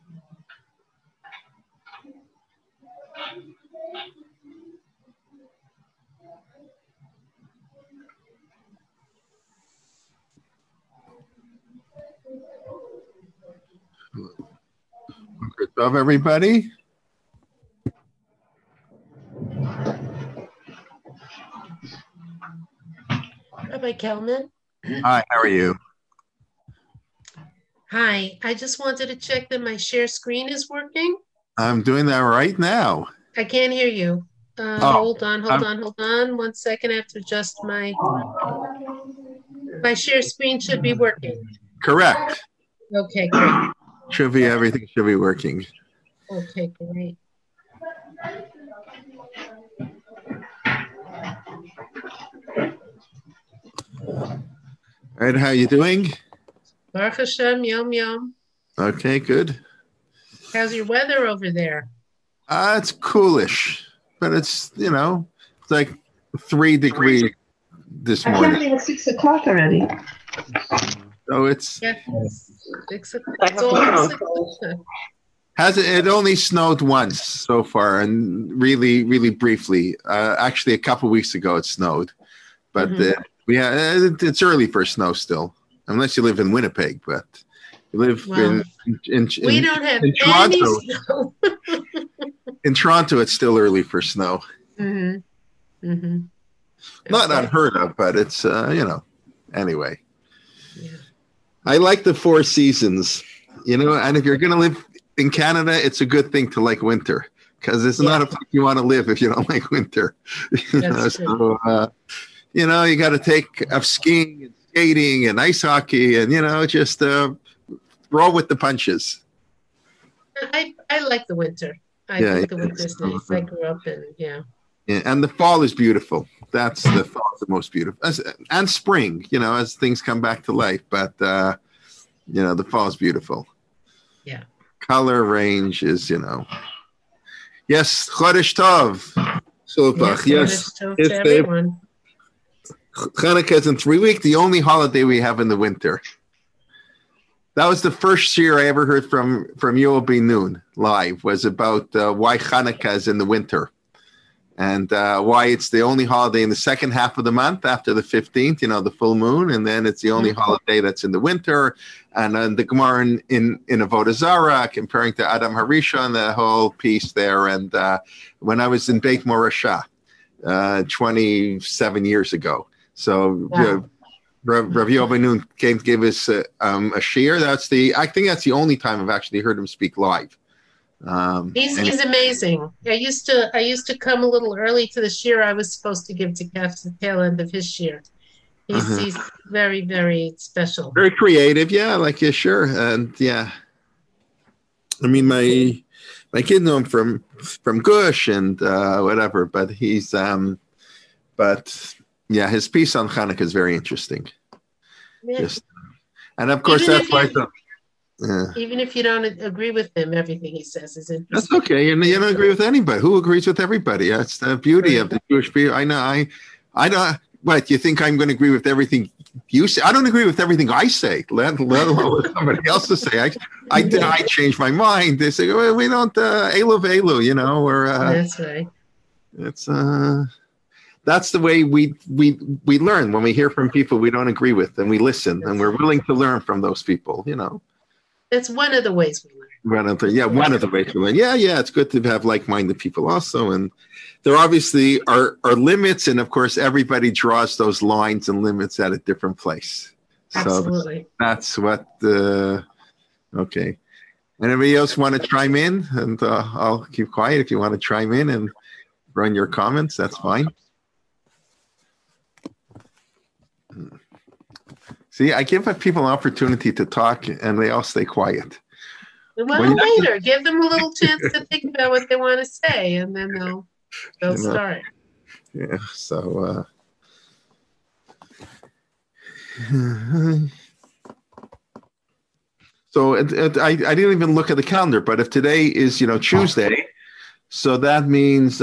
Good job, everybody. Rabbi Kelman. Hi, how are you? Hi, I just wanted to check that my share screen is working. I'm doing that right now. I can't hear you. Hold on. 1 second. I have to adjust my share screen should be working. Correct. Okay, great. Everything should be working. Okay, great. All right, how you doing? Baruch Hashem, yum yum. Okay, good. How's your weather over there? It's coolish, but it's it's like 3 degrees this morning. I can't believe it's 6 o'clock already. So it's 6 o'clock. It's almost 6 o'clock. It only snowed once so far, and really, really briefly. Actually, a couple of weeks ago it snowed, but it's early for snow still, unless you live in Winnipeg. But you live in we don't have in Toronto. Any snow. In Toronto, it's still early for snow. Not unheard of, but it's anyway. Yeah. I like the 4 seasons, and if you're going to live in Canada, it's a good thing to like winter, because it's not a place you want to live if you don't like winter. That's true. So, you got to take up skiing and skating and ice hockey and, just roll with the punches. I like the winter. I think the winter's nice. I grew up in, Yeah, and the fall is beautiful. That's the fall is the most beautiful. And spring, as things come back to life. But, the fall is beautiful. Yeah. Color range is, Yes, Chodesh Tov. Yes. Chodesh Tov to everyone. Hanukkah is in 3 weeks, the only holiday we have in the winter. That was the first year I ever heard from Yoel Ben Nun live, was about why Hanukkah is in the winter. And why it's the only holiday in the second half of the month after the 15th, the full moon, and then it's the only holiday that's in the winter. And the Gemara in Avodah Zarah, comparing to Adam Harishon, the whole piece there. And when I was in Beit Morashah 27 years ago, so Rav Yoel Ben Nun came to give us a shiur. I think that's the only time I've actually heard him speak live. He's amazing. I used to come a little early to the shiur I was supposed to give to catch the tail end of his shiur. He's very, very special. Very creative, like sure. And I mean my kid knew him from Gush and whatever, but he's his piece on Hanukkah is very interesting. Yeah. And of course even if you don't agree with him, everything he says is interesting. That's okay. You don't agree with anybody. Who agrees with everybody? That's the beauty of the Jewish people. I know. I don't. What, you think I'm going to agree with everything you say? I don't agree with everything I say, let alone what somebody else to say. I change my mind. They say, well, we don't, elu velu, or. That's right. It's, that's the way we learn, when we hear from people we don't agree with, and we listen, and we're willing to learn from those people, That's one of the ways we learn. One of the ways we learn. Yeah, it's good to have like-minded people also. And there obviously are limits, and of course everybody draws those lines and limits at a different place. Absolutely. So that's what okay. Anybody else want to chime in? And I'll keep quiet if you want to chime in and run your comments, that's fine. See, I give people an opportunity to talk, and they all stay quiet. Well, later, give them a little chance to think about what they want to say, and then they'll start. Yeah. So. So I didn't even look at the calendar, but if today is Tuesday, so that means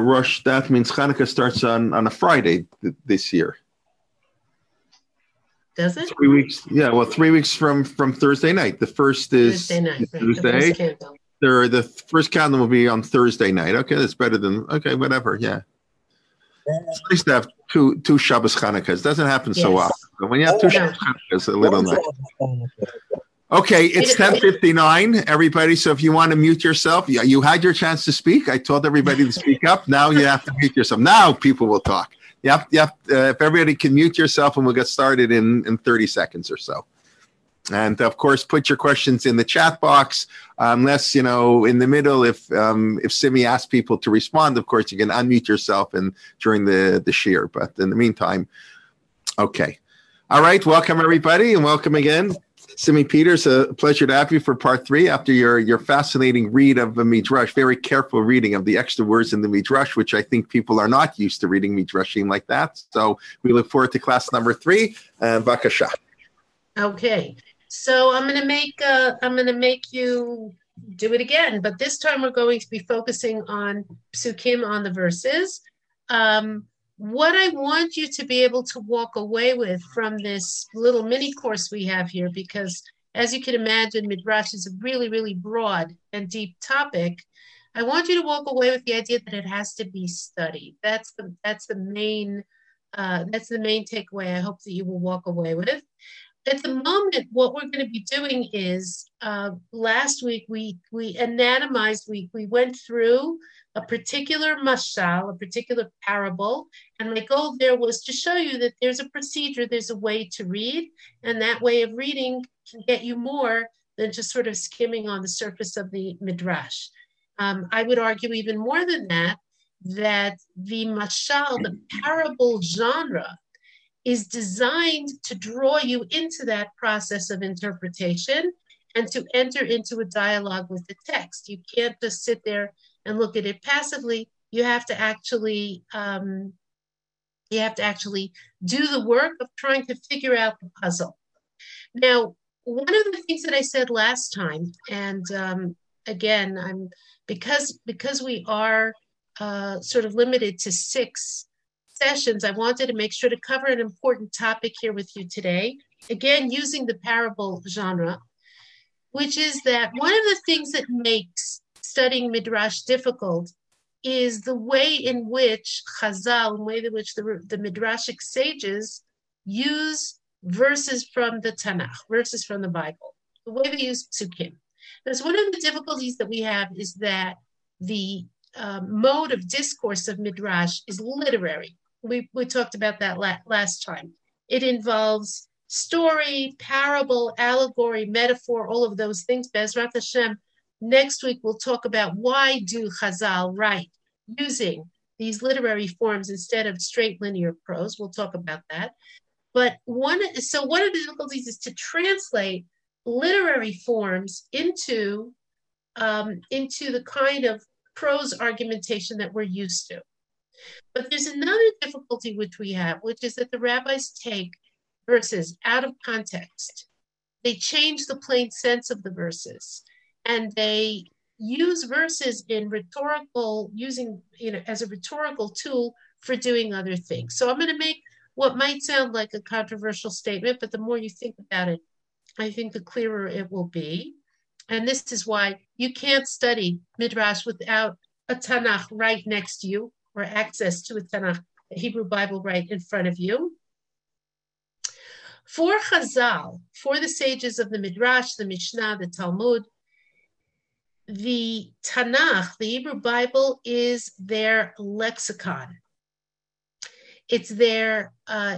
That means Hanukkah starts on a Friday this year. Does it? 3 weeks. Yeah, well, 3 weeks from Thursday night. The first is Thursday night, right, Tuesday. the first candle. The first candle will be on Thursday night. Okay, that's better than whatever. Yeah, it's nice to have two Shabbos Hanukkahs. Doesn't happen so often. But when you have two Shabbos Hanukkahs, a little nice. Okay, it's 10:59, everybody. So if you want to mute yourself, you had your chance to speak. I told everybody to speak up. Now you have to mute yourself. Now people will talk. If everybody can mute yourself, and we'll get started in 30 seconds or so. And of course, put your questions in the chat box. Unless in the middle, if Simi asks people to respond, of course you can unmute yourself and during the shir. But in the meantime, okay. All right, welcome everybody, and welcome again. Simi Peters, a pleasure to have you for part 3 after your fascinating read of the Midrash, very careful reading of the extra words in the Midrash, which I think people are not used to reading Midrashim like that. So we look forward to class number 3. Bakasha. Okay, so I'm gonna make you do it again, but this time we're going to be focusing on psukim, on the verses. What I want you to be able to walk away with from this little mini course we have here, because as you can imagine, Midrash is a really, really broad and deep topic. I want you to walk away with the idea that it has to be studied. That's the main takeaway I hope that you will walk away with. At the moment, what we're going to be doing is, last week we anatomized, we went through a particular mashal, a particular parable, and my goal there was to show you that there's a procedure, there's a way to read, and that way of reading can get you more than just sort of skimming on the surface of the midrash. I would argue even more than that the mashal, the parable genre, is designed to draw you into that process of interpretation and to enter into a dialogue with the text. You can't just sit there and look at it passively. You have to actually do the work of trying to figure out the puzzle. Now, one of the things that I said last time, and again, because we are sort of limited to 6 sessions, I wanted to make sure to cover an important topic here with you today. Again, using the parable genre, which is that one of the things that makes studying Midrash difficult is the way in which Chazal, the way in which the Midrashic sages use verses from the Tanakh, verses from the Bible, the way they use psukim. Because one of the difficulties that we have is that the mode of discourse of Midrash is literary. We talked about that last time. It involves story, parable, allegory, metaphor, all of those things. Be'ezrat Hashem, next week we'll talk about why do Chazal write using these literary forms instead of straight linear prose. We'll talk about that. But one of the difficulties is to translate literary forms into the kind of prose argumentation that we're used to. But there's another difficulty which we have, which is that the rabbis take verses out of context. They change the plain sense of the verses, and they use verses in as a rhetorical tool for doing other things. So I'm going to make what might sound like a controversial statement, but the more you think about it, I think the clearer it will be. And this is why you can't study Midrash without a Tanakh right next to you, or access to a Tanakh, a Hebrew Bible right in front of you. For Chazal, for the sages of the Midrash, the Mishnah, the Talmud, the Tanakh, the Hebrew Bible, is their lexicon. It's their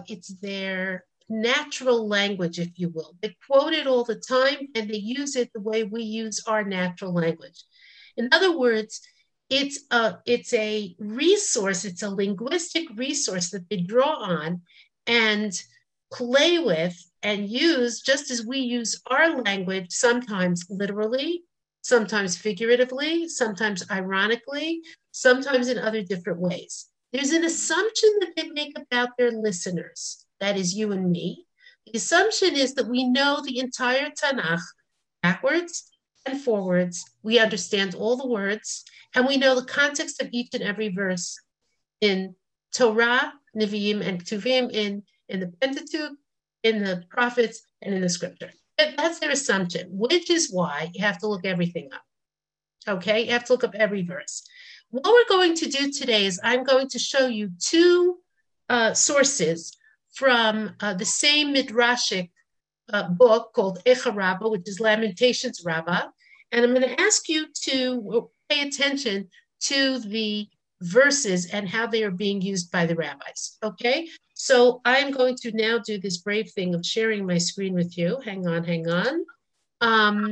natural language, if you will. They quote it all the time, and they use it the way we use our natural language. In other words, it's a resource, it's a linguistic resource that they draw on and play with and use just as we use our language, sometimes literally, sometimes figuratively, sometimes ironically, sometimes in other different ways. There's an assumption that they make about their listeners, that is you and me. The assumption is that we know the entire Tanakh backwards and forwards. We understand all the words, and we know the context of each and every verse in Torah, Nevi'im, and Ketuvim, in the Pentateuch, in the prophets and in the scripture. That's their assumption, which is why you have to look everything up. Okay, you have to look up every verse. What we're going to do today is I'm going to show you two sources from the same Midrashic book called Echa Rabbah, which is Lamentations Rabbah. And I'm going to ask you to pay attention to the verses and how they are being used by the rabbis. Okay, so I'm going to now do this brave thing of sharing my screen with you. Hang on. Hang on,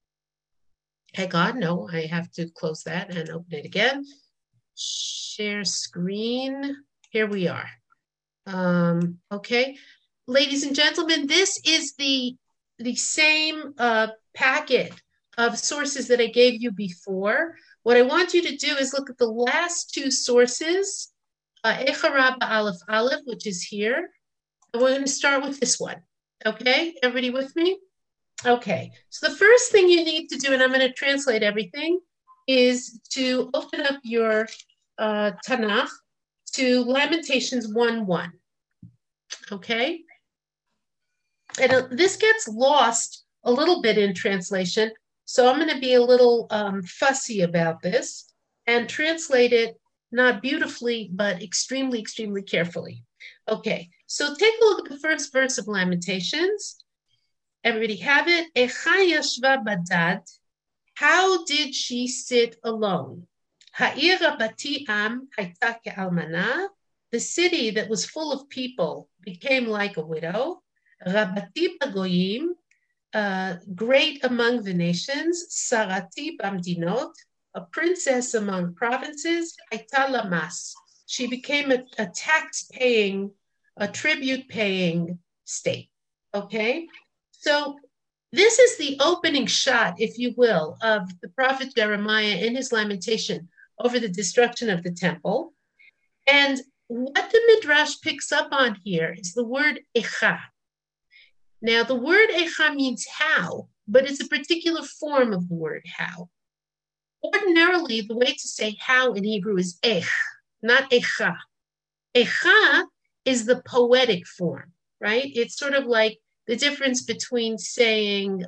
no, I have to close that and open it again. Share screen. Here we are. Okay, ladies and gentlemen, this is the same packet of sources that I gave you before. What I want you to do is look at the last two sources, Echa Rabbah Aleph Aleph, which is here. And we're going to start with this one. Okay, everybody with me? Okay, so the first thing you need to do, and I'm going to translate everything, is to open up your Tanakh to Lamentations 1:1. Okay, and this gets lost a little bit in translation, so I'm going to be a little fussy about this and translate it not beautifully, but extremely, extremely carefully. Okay, so take a look at the first verse of Lamentations. Everybody have it? Echa yashva badad. How did she sit alone? Ha'ir rabati am hayta ke'almana. The city that was full of people became like a widow. Rabati bagoyim, great among the nations. Sarati bamdinot, a princess among provinces. Hayta lamas. She became a tax-paying, a tribute-paying state. Okay? So this is the opening shot, if you will, of the prophet Jeremiah in his lamentation over the destruction of the temple. And what the Midrash picks up on here is the word echa. Now, the word echa means how, but it's a particular form of the word how. Ordinarily, the way to say how in Hebrew is ech, not echa. Echa is the poetic form, right? It's sort of like the difference between saying,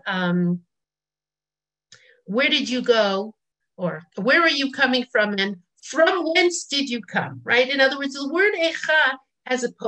where did you go? Or where are you coming from? And from whence did you come, right? In other words, the word echa has a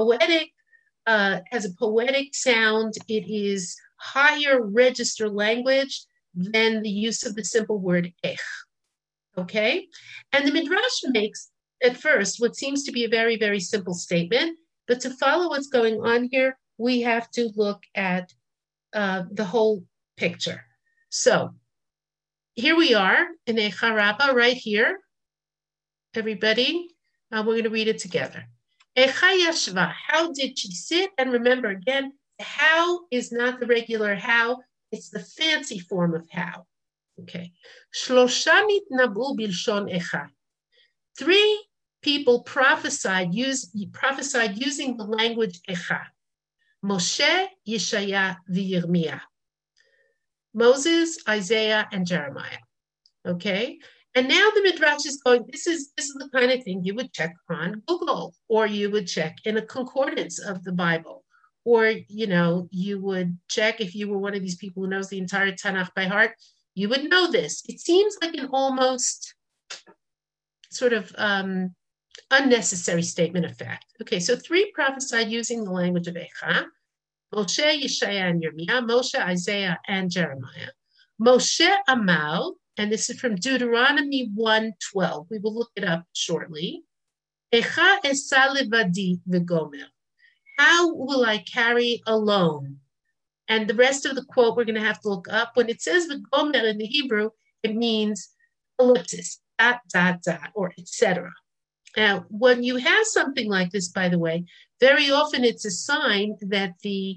poetic sound. It is higher register language than the use of the simple word ech, okay? And the Midrash makes, at first, what seems to be a very, very simple statement, but to follow what's going on here, we have to look at the whole picture. So here we are in Echa Rabbah right here. Everybody, we're going to read it together. Echa yashva, how did she sit? And remember again, how is not the regular how, it's the fancy form of how. Okay. Shlosha nitnabu bilshon echa. 3 people prophesied using the language echa. Moshe, Yeshaya, Yirmiyah. Moses, Isaiah, and Jeremiah. Okay? And now the Midrash is going, this is the kind of thing you would check on Google, or you would check in a concordance of the Bible, or, you would check if you were one of these people who knows the entire Tanakh by heart, you would know this. It seems like an almost sort of unnecessary statement of fact. Okay, so 3 prophesied using the language of Echa: Moshe, Yeshaya, and Yirmiyah. Moshe, Isaiah, and Jeremiah. Moshe Amal, and this is from Deuteronomy 1:12. We will look it up shortly. Echa esa levadi v'gomer. How will I carry alone? And the rest of the quote we're going to have to look up. When it says v'gomer in the Hebrew, it means ellipsis, ... or etc. Now, when you have something like this, by the way, very often it's a sign that the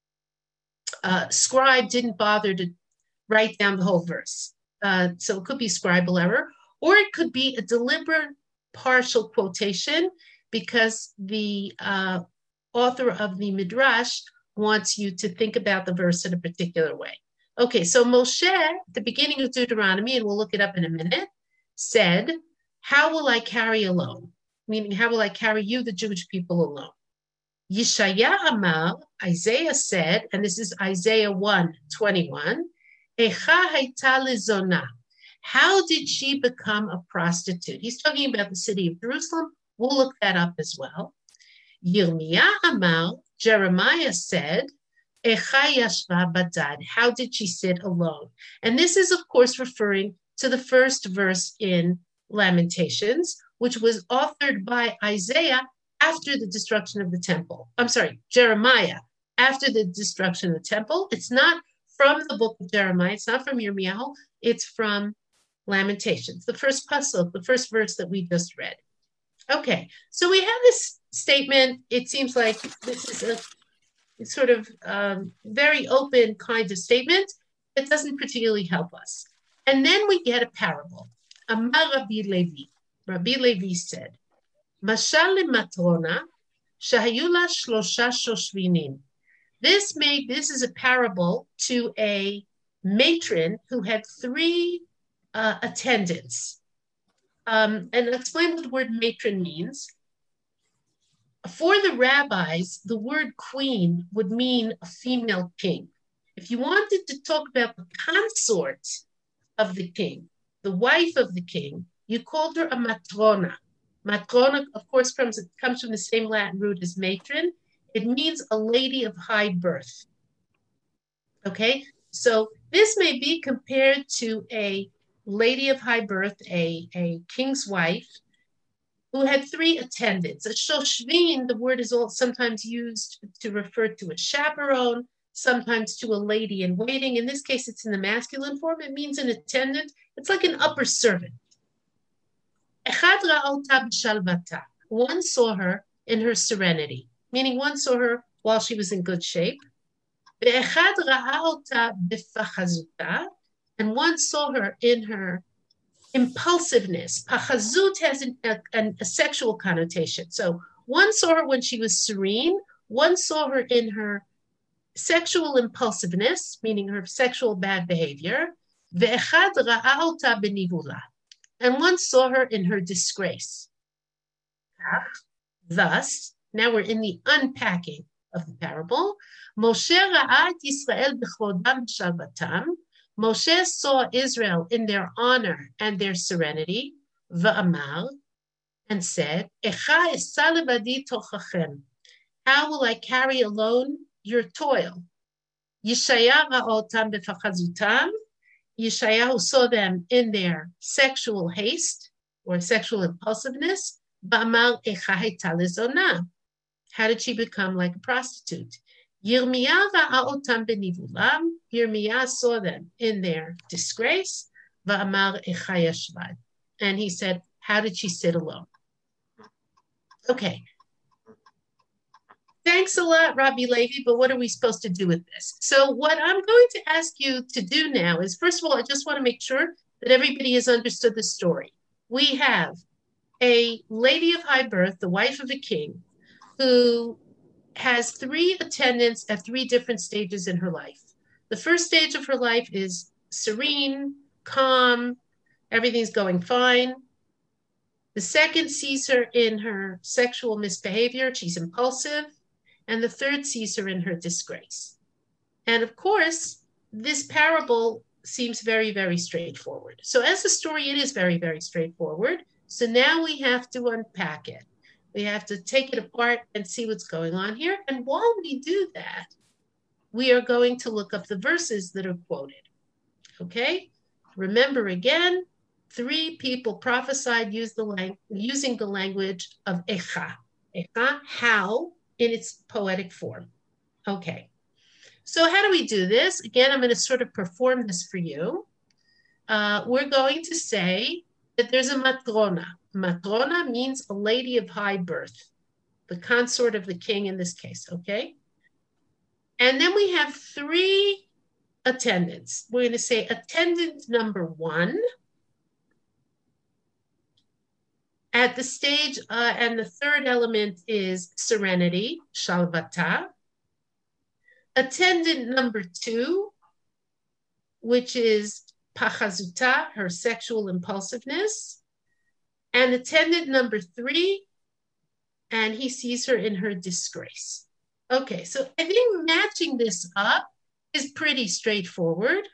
scribe didn't bother to write down the whole verse. So it could be scribal error, or it could be a deliberate partial quotation because the author of the Midrash wants you to think about the verse in a particular way. Okay, so Moshe, at the beginning of Deuteronomy, and we'll look it up in a minute, said, how will I carry alone? Meaning, how will I carry you, the Jewish people, alone? Yishaya Amar, Isaiah said, and this is Isaiah 1:21, Echa hayta lezona. How did she become a prostitute? He's talking about the city of Jerusalem. We'll look that up as well. Yirmiyah Amar, Jeremiah said, Echa yashva badad. How did she sit alone? And this is, of course, referring to the first verse in Lamentations, which was authored by Isaiah after the destruction of the temple. I'm sorry, Jeremiah, after the destruction of the temple. It's not from the book of Jeremiah. It's not from Yirmiyahu. It's from Lamentations, the first pasuk, the first verse that we just read. Okay, so we have this statement. It seems like this is a sort of very open kind of statement. It doesn't particularly help us. And then we get a parable. Amar Rabbi Levi. Rabbi Levi said, Mashal matrona shahayula shlosha shoshvinim. This is a parable to a matron who had 3 attendants. And I'll explain what the word matron means. For the rabbis, the word queen would mean a female king. If you wanted to talk about the consort of the king, the wife of the king, you called her a matrona. Matrona, of course, comes from the same Latin root as matron. It means a lady of high birth. Okay, so this may be compared to a lady of high birth, a king's wife, who had 3 attendants. A shoshvin, the word is sometimes used to refer to a chaperone, sometimes to a lady in waiting. In this case, it's in the masculine form. It means an attendant. It's like an upper servant. One saw her in her serenity, meaning one saw her while she was in good shape. And one saw her in her impulsiveness. Pachazut has a sexual connotation. So one saw her when she was serene. One saw her in her sexual impulsiveness, meaning her sexual bad behavior. And one saw her in her disgrace. Thus, now we're in the unpacking of the parable. Moshe ra'at Yisrael b'chodam shalvatam. Moshe saw Israel in their honor and their serenity, va'amar, and said, Echa esa levadi tochachem. How will I carry alone your toil? Yeshaya ra'otam b'fachazutam. Yeshayahu saw them in their sexual haste or sexual impulsiveness. Va'amar echa hayta lezona. How did she become like a prostitute? Yirmiyah ra'otam benivulam. Yirmiyah saw them in their disgrace. Va'amar echa yashvad. And he said, how did she sit alone? Okay. Thanks a lot, Rabbi Levi, but what are we supposed to do with this? So what I'm going to ask you to do now is, first of all, I just want to make sure that everybody has understood the story. We have a lady of high birth, the wife of a king, who has 3 attendants at 3 different stages in her life. The first stage of her life is serene, calm, everything's going fine. The second sees her in her sexual misbehavior, she's impulsive. And the third sees her in her disgrace. And of course, this parable seems very, very straightforward. So as a story, it is very, very straightforward. So now we have to unpack it. We have to take it apart and see what's going on here. And while we do that, we are going to look up the verses that are quoted. Okay? Remember again, 3 people prophesied using the language of Echa. Echa, how, in its poetic form. Okay. So how do we do this? Again, I'm going to sort of perform this for you. We're going to say that there's a matrona. Matrona means a lady of high birth, the consort of the king in this case, okay? And then we have 3 attendants. We're going to say attendant number 1 at the stage, and the third element is serenity, shalvata. Attendant number 2, which is pachazuta, her sexual impulsiveness. And attendant number 3, and he sees her in her disgrace. Okay, so I think matching this up is pretty straightforward.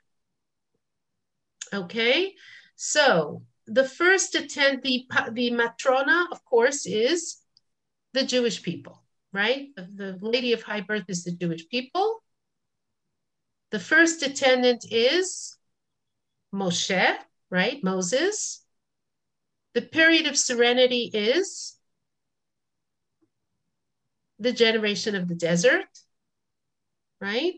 Okay, so the first attend the matrona, of course, is the Jewish people, right? The lady of high birth is the Jewish people. The first attendant is Moshe, right? Moses. The period of serenity is the generation of the desert, right?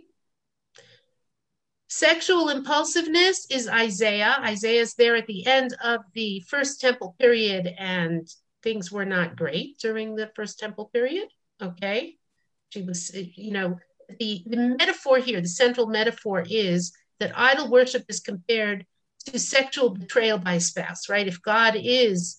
Sexual impulsiveness is Isaiah. Isaiah's there at the end of the first temple period, and things were not great during the first temple period. Okay. She was, the metaphor here, the central metaphor is that idol worship is compared to sexual betrayal by a spouse, right? If God is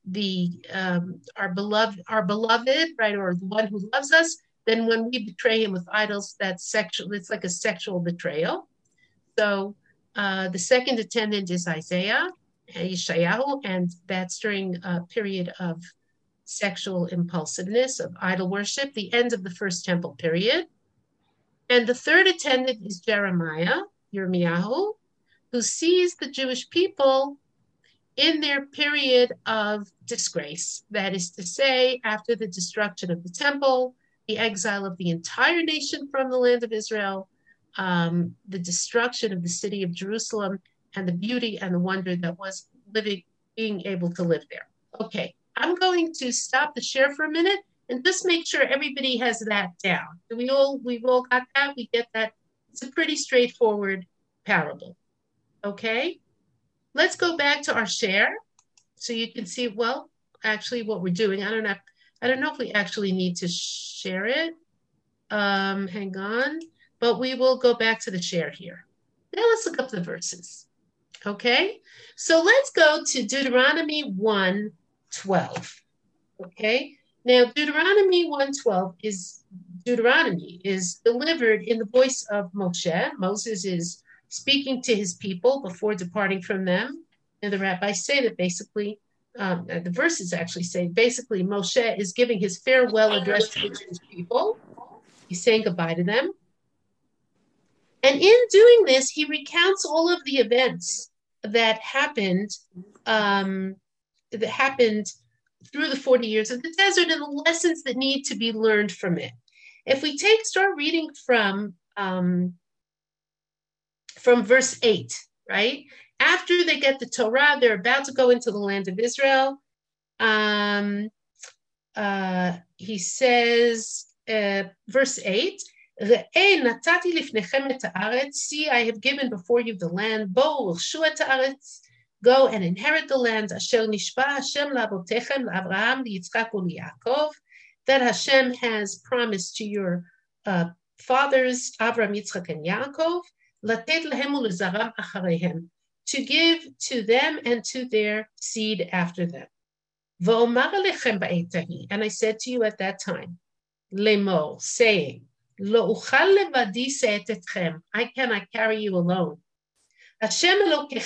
our beloved, right, or the one who loves us, then when we betray him with idols, that's sexual. It's like a sexual betrayal. So the second attendant is Isaiah, Yeshayahu, and that's during a period of sexual impulsiveness, of idol worship, the end of the first temple period. And the third attendant is Jeremiah, Yirmiyahu, who sees the Jewish people in their period of disgrace. That is to say, after the destruction of the temple, the exile of the entire nation from the land of Israel, the destruction of the city of Jerusalem, and the beauty and the wonder that was being able to live there. Okay, I'm going to stop the share for a minute and just make sure everybody has that down. We've all got that? We get that? It's a pretty straightforward parable. Okay, let's go back to our share so you can see, well, actually what we're doing. I don't know if we actually need to share it. Hang on, but we will go back to the share here. Now let's look up the verses. Okay, so let's go to Deuteronomy 1:12. Okay, now Deuteronomy 1:12 is delivered in the voice of Moshe. Moses is speaking to his people before departing from them. And the rabbis say that basically, the verses actually say, basically Moshe is giving his farewell address to the Jewish people. He's saying goodbye to them. And in doing this, he recounts all of the events that happened through the 40 years of the desert and the lessons that need to be learned from it. If we start reading from verse 8, right? After they get the Torah, they're about to go into the land of Israel. He says, verse 8, see, I have given before you the land. Go and inherit the land. That Hashem has promised to your fathers, Avraham, Yitzchak, and Yaakov, to give to them and to their seed after them. And I said to you at that time, Lemor, saying, I cannot carry you alone. Hashem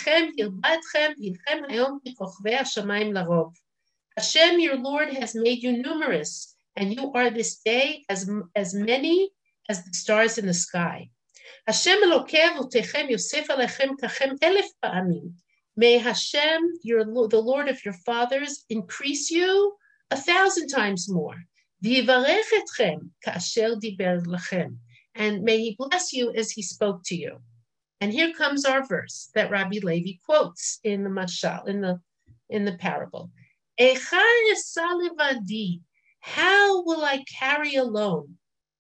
your Lord has made you numerous, and you are this day as many as the stars in the sky. May Hashem, the Lord of your fathers, increase you 1,000 times more. And may he bless you as he spoke to you. And here comes our verse that Rabbi Levi quotes in the mashal, in the parable. How will I carry alone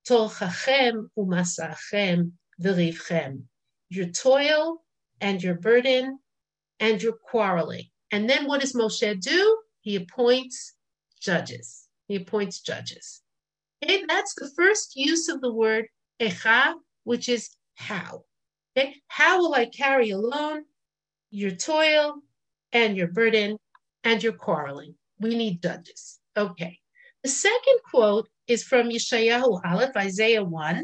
your toil and your burden and your quarreling? And then what does Moshe do? He appoints judges. Okay, that's the first use of the word echa, which is how. Okay, how will I carry alone your toil and your burden and your quarreling? We need judges. Okay. The second quote is from Yeshayahu Aleph, Isaiah 1.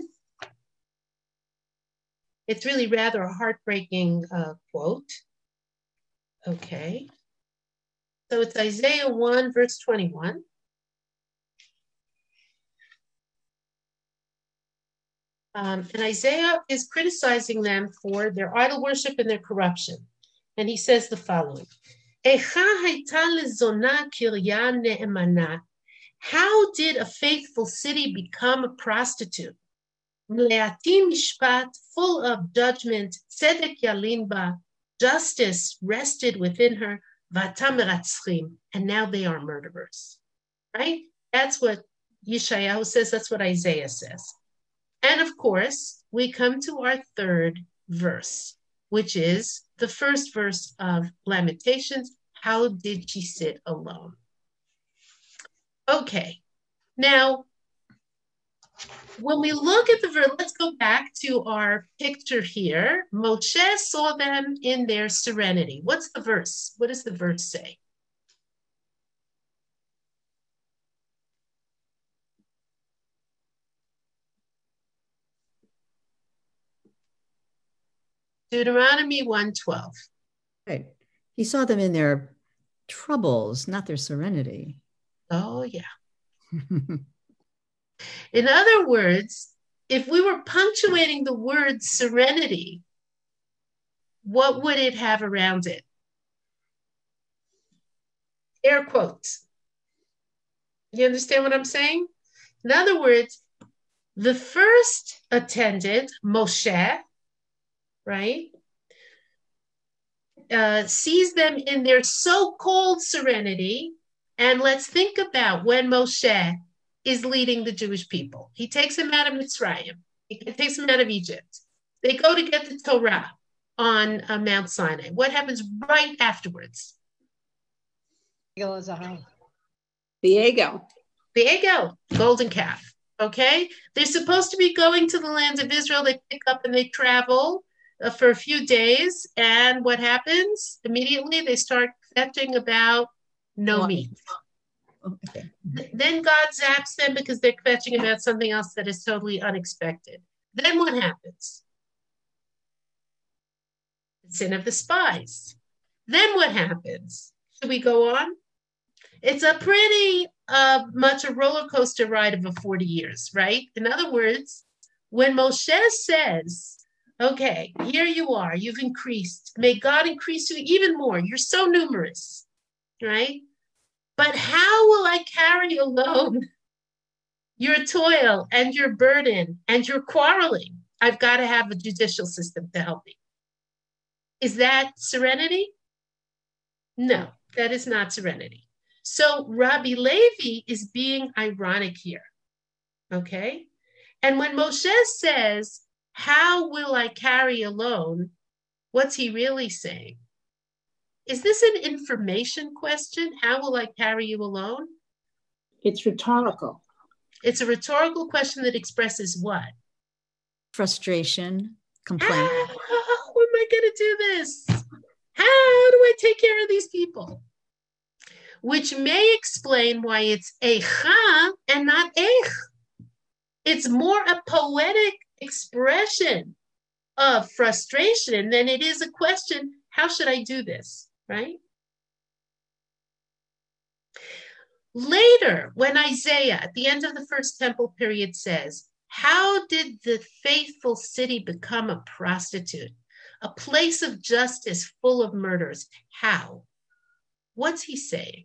It's really rather a heartbreaking quote. Okay. So it's Isaiah 1, verse 21. And Isaiah is criticizing them for their idol worship and their corruption. And he says the following. How did a faithful city become a prostitute? Full of judgment, tzedek yalin ba, justice rested within her, and now they are murderers. Right? That's what Yeshayahu says. That's what Isaiah says. And of course, we come to our third verse, which is the first verse of Lamentations. How did she sit alone? Okay, now, when we look at the verse, let's go back to our picture here. Moshe saw them in their serenity. What's the verse? What does the verse say? Deuteronomy 1:12. Right. He saw them in their troubles, not their serenity. Oh, yeah. In other words, if we were punctuating the word serenity, what would it have around it? Air quotes. You understand what I'm saying? In other words, the first attendant, Moshe, right, sees them in their so-called serenity. And let's think about when Moshe is leading the Jewish people. He takes them out of Mitzrayim. He takes them out of Egypt. They go to get the Torah on Mount Sinai. What happens right afterwards? Diego, golden calf. Okay? They're supposed to be going to the land of Israel. They pick up and they travel for a few days. And what happens? Immediately they start fetching about no meat. Okay. Then God zaps them because they're fetching about something else that is totally unexpected. Then what happens? The sin of the spies. Then what happens? Should we go on? It's a pretty much a roller coaster ride of a 40 years, right? In other words, when Moshe says, okay, here you are, you've increased. May God increase you even more. You're so numerous, right? But how will I carry alone your toil and your burden and your quarreling? I've got to have a judicial system to help me. Is that serenity? No, that is not serenity. So Rabbi Levi is being ironic here, okay? And when Moshe says, how will I carry alone? What's he really saying? Is this an information question? How will I carry you alone? it's rhetorical. It's a rhetorical question that expresses what? Frustration, complaint. How am I going to do this? How do I take care of these people? Which may explain why it's echa and not ech. It's more a poetic expression of frustration than it is a question, how should I do this, right? Later, when Isaiah, at the end of the first temple period, says, how did the faithful city become a prostitute, a place of justice full of murders? How? What's he saying?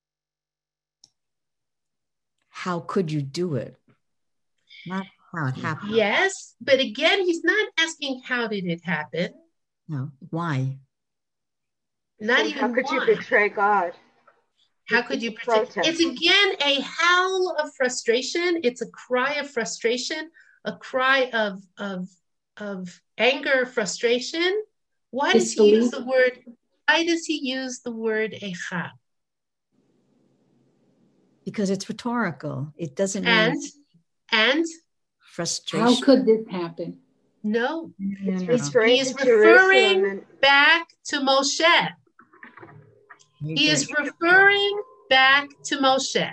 How could you do it? Not how it happened. Yes, but again, he's not asking how did it happen. No, why? Not And even how could why. you betray God? How could you protest? It's again a howl of frustration. It's a cry of frustration, a cry of anger, frustration. Why does he use the word? Why does he use the word echa? Because it's rhetorical. It doesn't And frustration. How could this happen? no, No. he is referring back to Moshe. He is referring back to Moshe.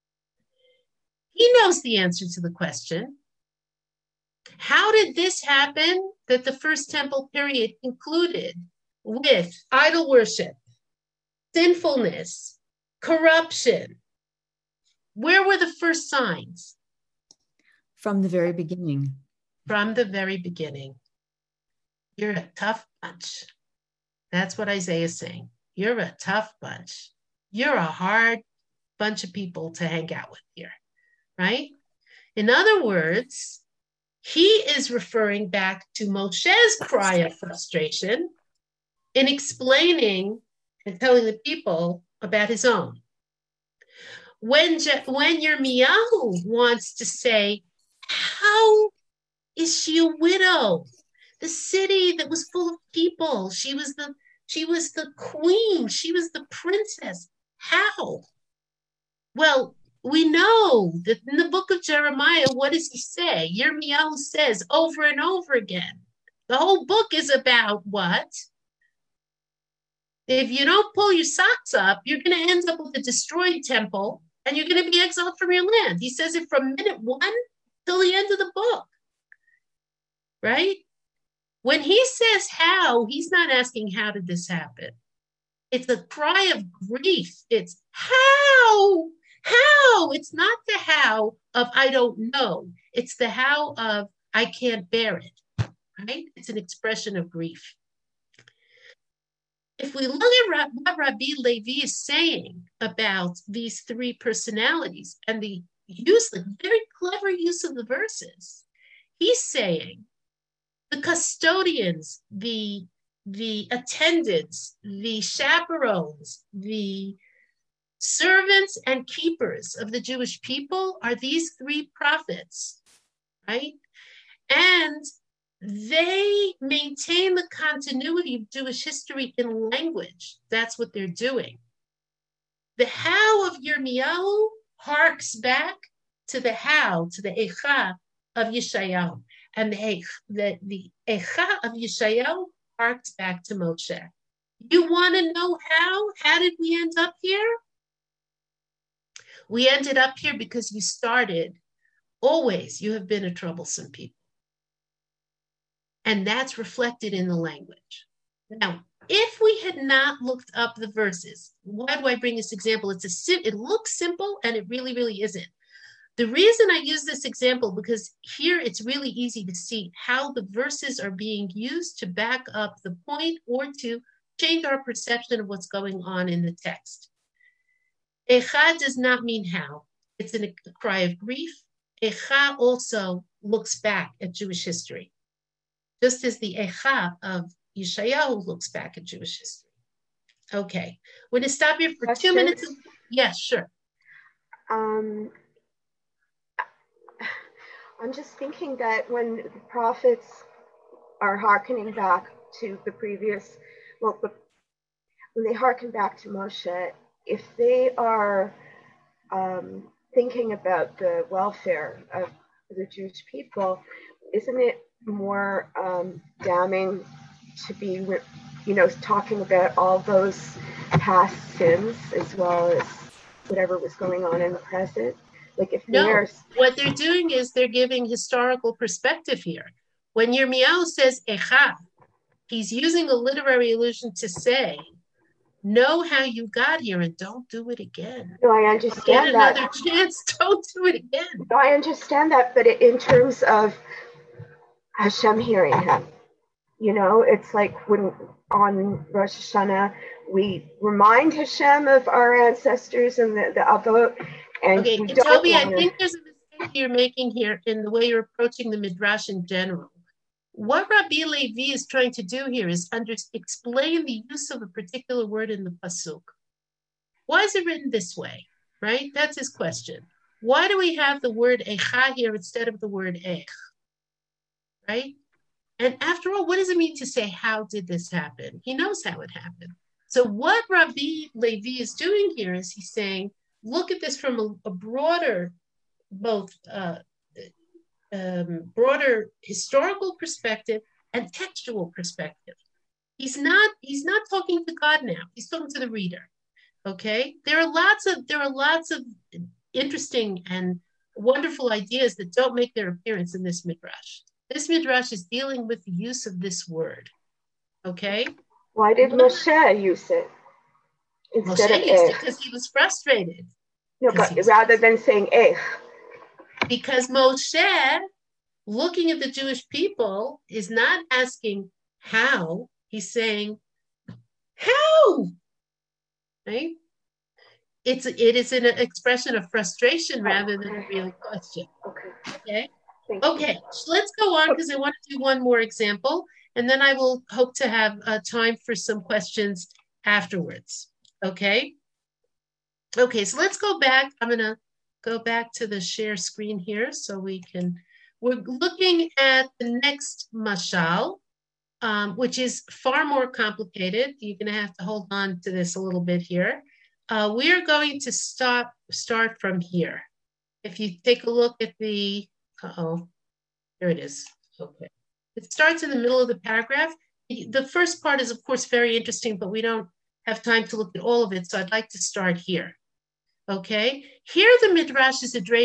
He knows the answer to the question. How did this happen that the first temple period concluded with idol worship, sinfulness, corruption? Where were the first signs? From the very beginning. from the very beginning. You're a tough bunch. That's what Isaiah is saying. You're a tough bunch. You're a hard bunch of people to hang out with here, right? In other words, he is referring back to Moshe's cry of frustration in explaining and telling the people about his own. When Yirmiyahu wants to say, how is she a widow? The city that was full of people. She was the queen. She was the princess. How? Well, we know that in the book of Jeremiah, what does he say? Yirmiyahu says over and over again. The whole book is about what? If you don't pull your socks up, you're going to end up with a destroyed temple and you're going to be exiled from your land. He says it from minute 1 till the end of the book, right? When he says how, he's not asking how did this happen. It's a cry of grief. It's how? It's not the how of I don't know. It's the how of I can't bear it, right? It's an expression of grief. If we look at what Rabbi Levi is saying about these three personalities and the very clever use of the verses, he's saying the custodians, the attendants, the chaperones, the servants and keepers of the Jewish people are these three prophets, right? And they maintain the continuity of Jewish history in language. That's what they're doing. The how of Yirmiyahu harks back to the how, to the Echa of Yeshayahu. And the Echa of Yeshayahu harks back to Moshe. You want to know how? How did we end up here? We ended up here because you started. Always, you have been a troublesome people. And that's reflected in the language. Now, if we had not looked up the verses, why do I bring this example? It looks simple and it really, really isn't. The reason I use this example, because here it's really easy to see how the verses are being used to back up the point or to change our perception of what's going on in the text. Echa does not mean how. It's a cry of grief. Echa also looks back at Jewish history, just as the Echa of Yeshayahu looks back at Jewish history. Okay, we're going to stop here for 2 minutes. Yes, sure. I'm just thinking that when the prophets are hearkening back to the previous, when they hearken back to Moshe, if they are thinking about the welfare of the Jewish people, isn't it more damning to be, talking about all those past sins as well as whatever was going on in the present? Like if what they're doing is they're giving historical perspective here. When Yirmiyahu says Echa, he's using a literary allusion to say, know how you got here and don't do it again. No, I understand Get that. Another chance, don't do it again. No, I understand that, but in terms of Hashem hearing him, it's like when on Rosh Hashanah, we remind Hashem of our ancestors and the Avot. Okay, Toby, I think there's a mistake you're making here in the way you're approaching the Midrash in general. What Rabbi Levi is trying to do here is explain the use of a particular word in the Pasuk. Why is it written this way, right? That's his question. Why do we have the word Echa here instead of the word Ech, right? And after all, what does it mean to say, how did this happen? He knows how it happened. So what Rabbi Levi is doing here is he's saying, look at this from a broader, broader historical perspective and textual perspective. He's not talking to God now. He's talking to the reader. Okay, there are lots of interesting and wonderful ideas that don't make their appearance in this midrash. This midrash is dealing with the use of this word. Okay. Why did Moshe use it? Instead Moshe of used it because he was frustrated. No, but rather than saying Ech. Because Moshe looking at the Jewish people, is not asking how, he's saying, how? Right? It is an expression of frustration rather than a real question. Okay? Okay, so let's go on because I want to do one more example, and then I will hope to have time for some questions afterwards. Okay? Okay, so let's go back. I'm going to go back to the share screen here so we're looking at the next mashal, which is far more complicated. You're going to have to hold on to this a little bit here. We are going to start from here. If you take a look at the, here it is. Okay. It starts in the middle of the paragraph. The first part is, of course, very interesting, but we don't have time to look at all of it, so I'd like to start here. Okay, here the Midrash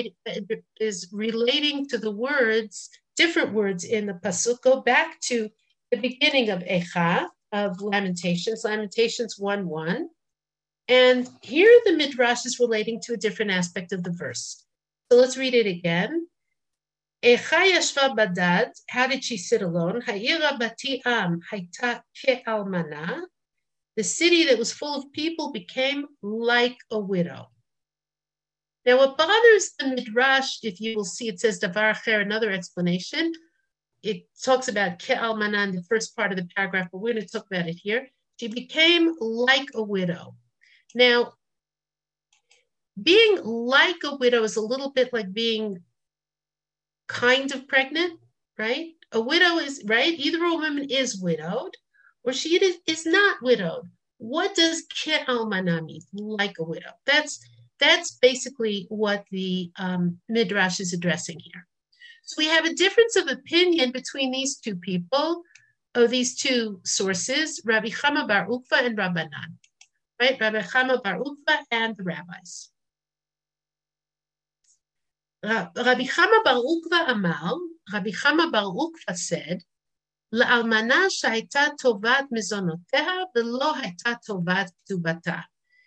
is relating to the words, different words in the Pasuk. Go back to the beginning of Echa, of Lamentations 1:1. And here the Midrash is relating to a different aspect of the verse. So let's read it again. Echa yashva badad, how did she sit alone? Ha'ira bati am hayta ke'almana. The city that was full of people became like a widow. Now, what bothers the Midrash, if you will see, it says davar acher, another explanation. It talks about ke'almana in the first part of the paragraph, but we're going to talk about it here. She became like a widow. Now, being like a widow is a little bit like being kind of pregnant, right? A widow is, right? Either a woman is widowed or she is not widowed. What does ke'almana mean? Like a widow. That's basically what the Midrash is addressing here. So we have a difference of opinion between these two people, or these two sources, Rabbi Chama bar Ukva and Rabbanan, right? Rabbi Chama bar Ukva and the rabbis. Rabbi Chama bar Ukva Amar, Rabbi Chama bar Ukva said, La'almana sh'hayta tovat mizonoteha v'lo hayta tovat ktubata.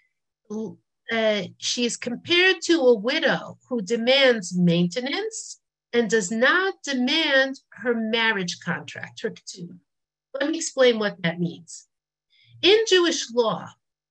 She is compared to a widow who demands maintenance and does not demand her marriage contract, her ketubah. Let me explain what that means. In Jewish law,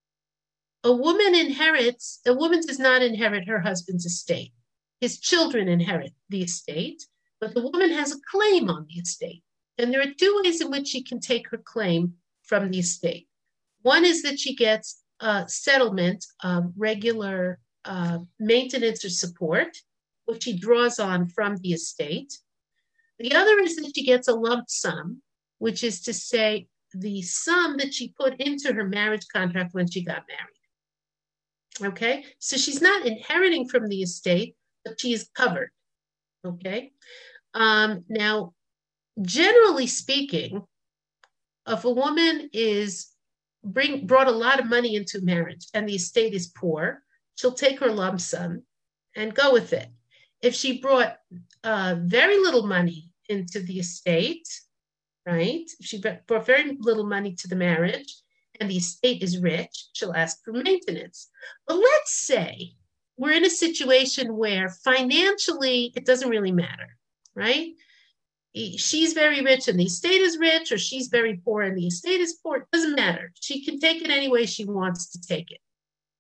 a woman does not inherit her husband's estate. His children inherit the estate, but the woman has a claim on the estate. And there are two ways in which she can take her claim from the estate. One is that she gets settlement of regular maintenance or support, which she draws on from the estate. The other is that she gets a lump sum, which is to say the sum that she put into her marriage contract when she got married. Okay, so she's not inheriting from the estate, but she is covered. Okay, now, generally speaking, if a woman brought a lot of money into marriage and the estate is poor, she'll take her lump sum and go with it. If she brought very little money into the estate, right? If she brought very little money to the marriage and the estate is rich, she'll ask for maintenance. But let's say we're in a situation where financially it doesn't really matter, right? She's very rich and the estate is rich, or she's very poor and the estate is poor. It doesn't matter. She can take it any way she wants to take it.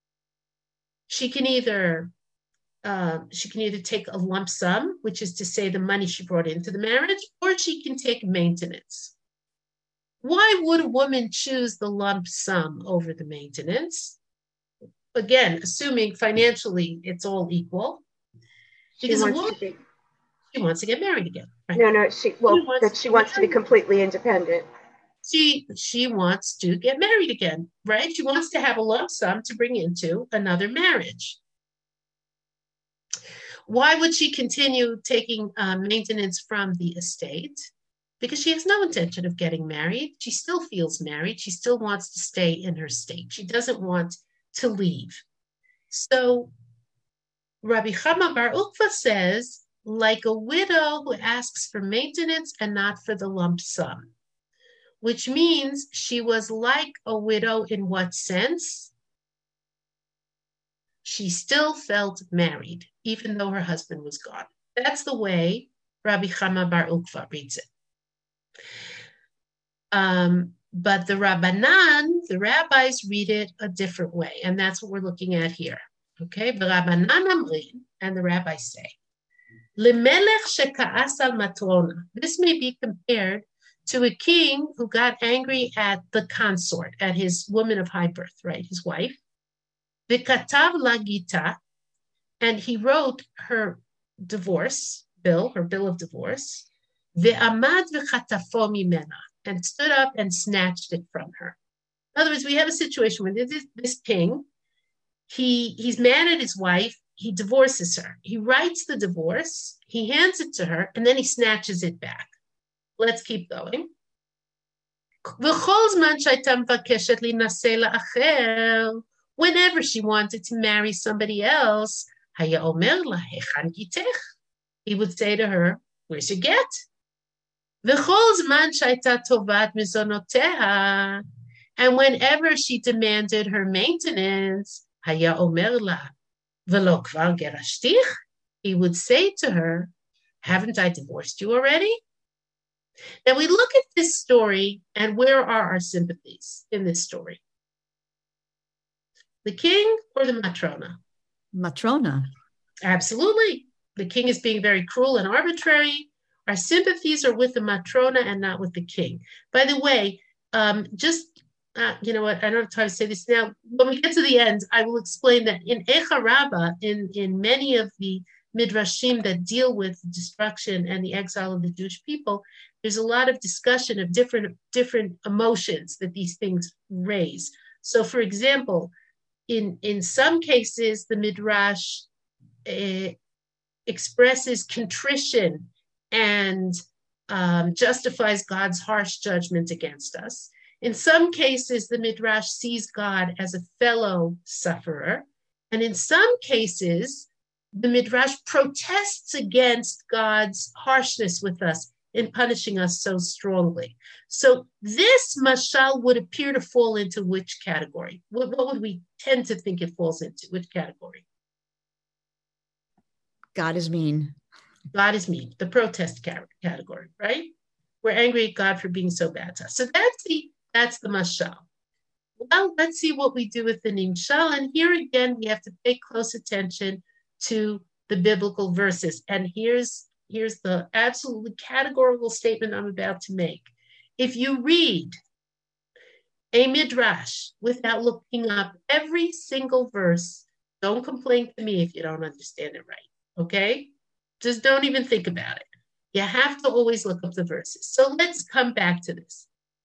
She can either take a lump sum, which is to say the money she brought into the marriage, or she can take maintenance. Why would a woman choose the lump sum over the maintenance? Again, assuming financially it's all equal. Because she wants to get married again. Right? No, she wants to be completely independent. She wants to get married again, right? She wants to have a lump sum to bring into another marriage. Why would she continue taking maintenance from the estate? Because she has no intention of getting married. She still feels married. She still wants to stay in her state. She doesn't want to leave. So Rabbi Chama bar Ukva says, like a widow who asks for maintenance and not for the lump sum, which means she was like a widow in what sense? She still felt married, even though her husband was gone. That's the way Rabbi Chama Bar Ukva reads it. But the Rabbanan, the rabbis, read it a different way, and that's what we're looking at here. Okay, the Rabbanan Amrin, and the rabbis say, Lemelech sheka'as al matrona. This may be compared to a king who got angry at the consort, at his woman of high birth, right, his wife. V'katav la gita, and he wrote her divorce bill, her bill of divorce. Ve'amad v'chatafo mimena, and stood up and snatched it from her. In other words, we have a situation where this king, he's mad at his wife, he divorces her. He writes the divorce, he hands it to her, and then he snatches it back. Let's keep going. Whenever she wanted to marry somebody else, he would say to her, where's your get? And whenever she demanded her maintenance, he would say to her, haven't I divorced you already? Now we look at this story, and where are our sympathies in this story? The king or the matrona? Matrona. Absolutely. The king is being very cruel and arbitrary. Our sympathies are with the matrona and not with the king. By the way, you know what, I don't have time to say this now. When we get to the end, I will explain that in Echa Rabbah, in many of the midrashim that deal with the destruction and the exile of the Jewish people, there's a lot of discussion of different emotions that these things raise. So, for example, in some cases, the midrash expresses contrition and justifies God's harsh judgment against us. In some cases, the midrash sees God as a fellow sufferer. And in some cases, the midrash protests against God's harshness with us in punishing us so strongly. So this mashal would appear to fall into which category? What would we tend to think it falls into? Which category? God is mean. God is mean, the protest category, right? We're angry at God for being so bad to us. So that's the mashal. Well, let's see what we do with the nimshal. And here again, we have to pay close attention to the biblical verses. And here's the absolutely categorical statement I'm about to make. If you read a midrash without looking up every single verse, don't complain to me if you don't understand it right, okay? Just don't even think about it. You have to always look up the verses. So let's come back to this.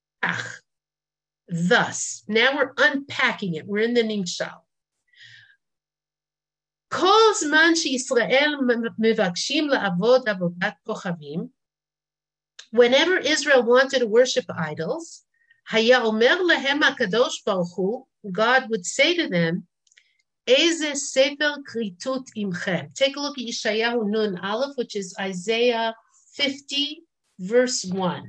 Thus, now we're unpacking it. We're in the nimshal. כל זמן שישראל מבקשים לעבוד עבודת כוכבים, whenever Israel wanted to worship idols, היה אומר להם הקדוש ברוך הוא, God would say to them, איזה ספר כריתות עמכם. Take a look at Yeshayahu Nun Aleph, which is Isaiah 50, verse 1.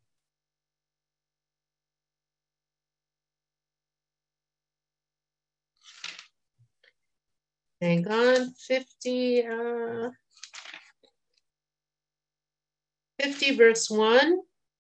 Hang on, 50 verse 1.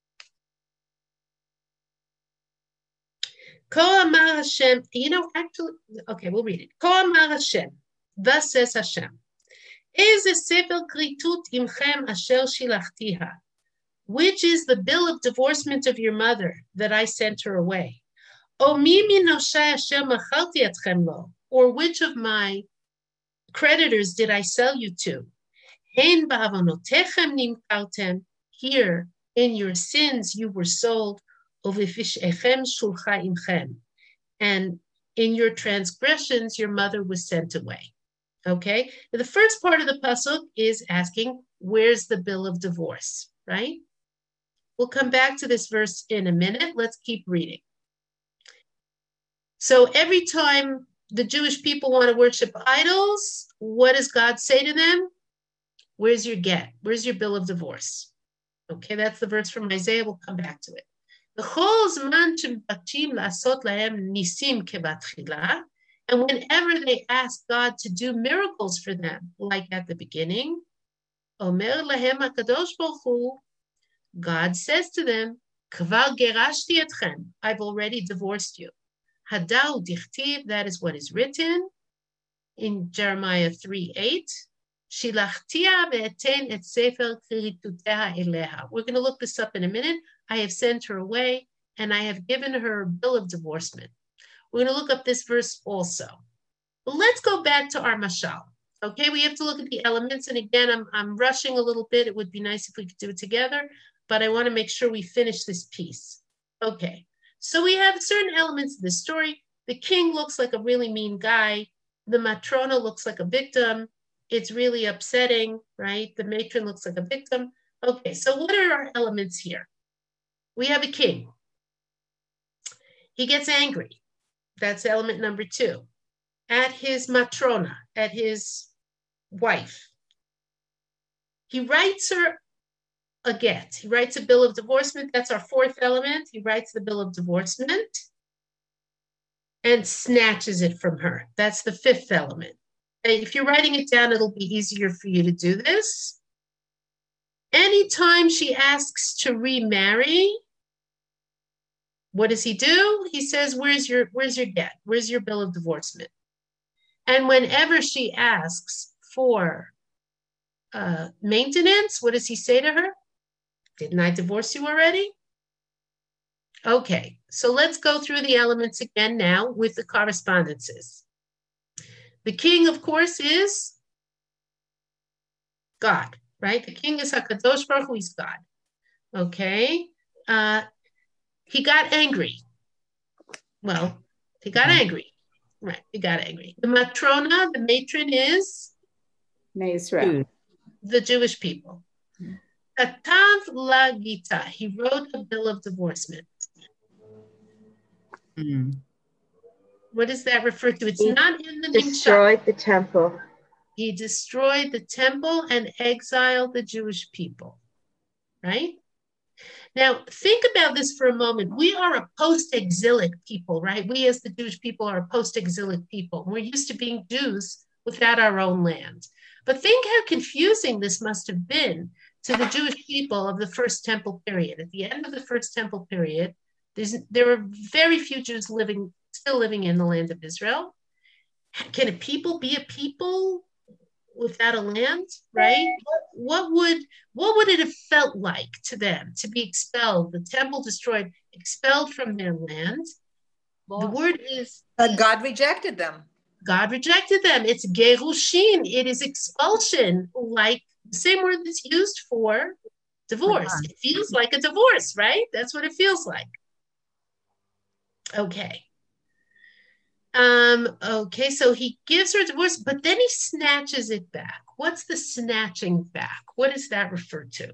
Ko amar Hashem, actually, okay, we'll read it. Ko amar Hashem, thus says Hashem, Eze sefer kritut imchem asher shilachtiha, which is the bill of divorcement of your mother that I sent her away. O mi minoshai asher machalti etchem lo, or which of my creditors did I sell you to? Hein ba'avonotechem nimkartem, here in your sins you were sold. Uvifishechem shulcha imchem, and in your transgressions your mother was sent away. Okay, the first part of the pasuk is asking, where's the bill of divorce, right? We'll come back to this verse in a minute. Let's keep reading. So every time the Jewish people want to worship idols, what does God say to them? Where's your get? Where's your bill of divorce? Okay, that's the verse from Isaiah. We'll come back to it. And whenever they ask God to do miracles for them, like at the beginning, Omer lahem hakadosh baruch hu, God says to them, Kvar gerashti etchem, I've already divorced you. Hadau dichtiv, that is what is written in Jeremiah 3:8. Shilachtia ve'eten et sefer kirituteha eleha. We're going to look this up in a minute. I have sent her away, and I have given her a bill of divorcement. We're going to look up this verse also. But let's go back to our mashal. Okay, we have to look at the elements. And again, I'm rushing a little bit. It would be nice if we could do it together, but I want to make sure we finish this piece. Okay, so we have certain elements of this story. The king looks like a really mean guy. The matrona looks like a victim. It's really upsetting, right? The matron looks like a victim. Okay, so what are our elements here? We have a king. He gets angry. That's element number 2. At his matrona, at his wife. He writes her a get. He writes a bill of divorcement. That's our 4th element. He writes the bill of divorcement and snatches it from her. That's the 5th element. If you're writing it down, it'll be easier for you to do this. Anytime she asks to remarry, what does he do? He says, where's your get? Where's your bill of divorcement? And whenever she asks for maintenance, what does he say to her? Didn't I divorce you already? Okay, so let's go through the elements again now with the correspondences. The king, of course, is God, right? The king is HaKadosh Baruch Hu, he's God. Okay. He got angry. Well, he got angry. Right, he got angry. The matrona, the matron is? Israel. The Jewish people. Katav la Gita, he wrote a bill of divorcement. What does that refer to? It's not in the destroyed the temple. He destroyed the temple and exiled the Jewish people, right? Now, think about this for a moment. We are a post-exilic people, right? We as the Jewish people are a post-exilic people. We're used to being Jews without our own land. But think how confusing this must have been to the Jewish people of the First Temple period. At the end of the First Temple period, there were very few Jews still living in the land of Israel. Can a people be a people without a land, right? What would it have felt like to them to be expelled, the temple destroyed, expelled from their land? The word is God rejected them. God rejected them. It's gerushin. It is expulsion, like the same word that's used for divorce. It feels like a divorce, right? That's what it feels like. Okay. Okay, so he gives her a divorce, but then he snatches it back. What's the snatching back? What does that refer to?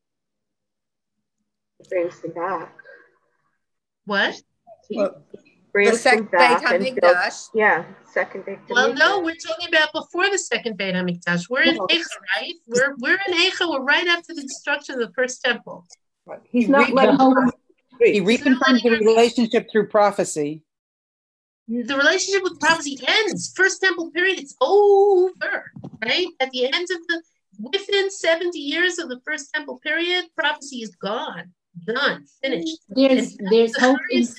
He brings them back. What? Brings the second Beit HaMikdash. Yeah, second Beit HaMikdash. Well, no, we're talking about before the second Beit HaMikdash. We're in Eicha, right? We're in Eicha. We're right after the destruction of the first temple. He's not letting He reconfirms the relationship through prophecy. The relationship with prophecy ends. First temple period, it's over, right? At the end of within 70 years of the first temple period, prophecy is gone, done, finished. There's hope.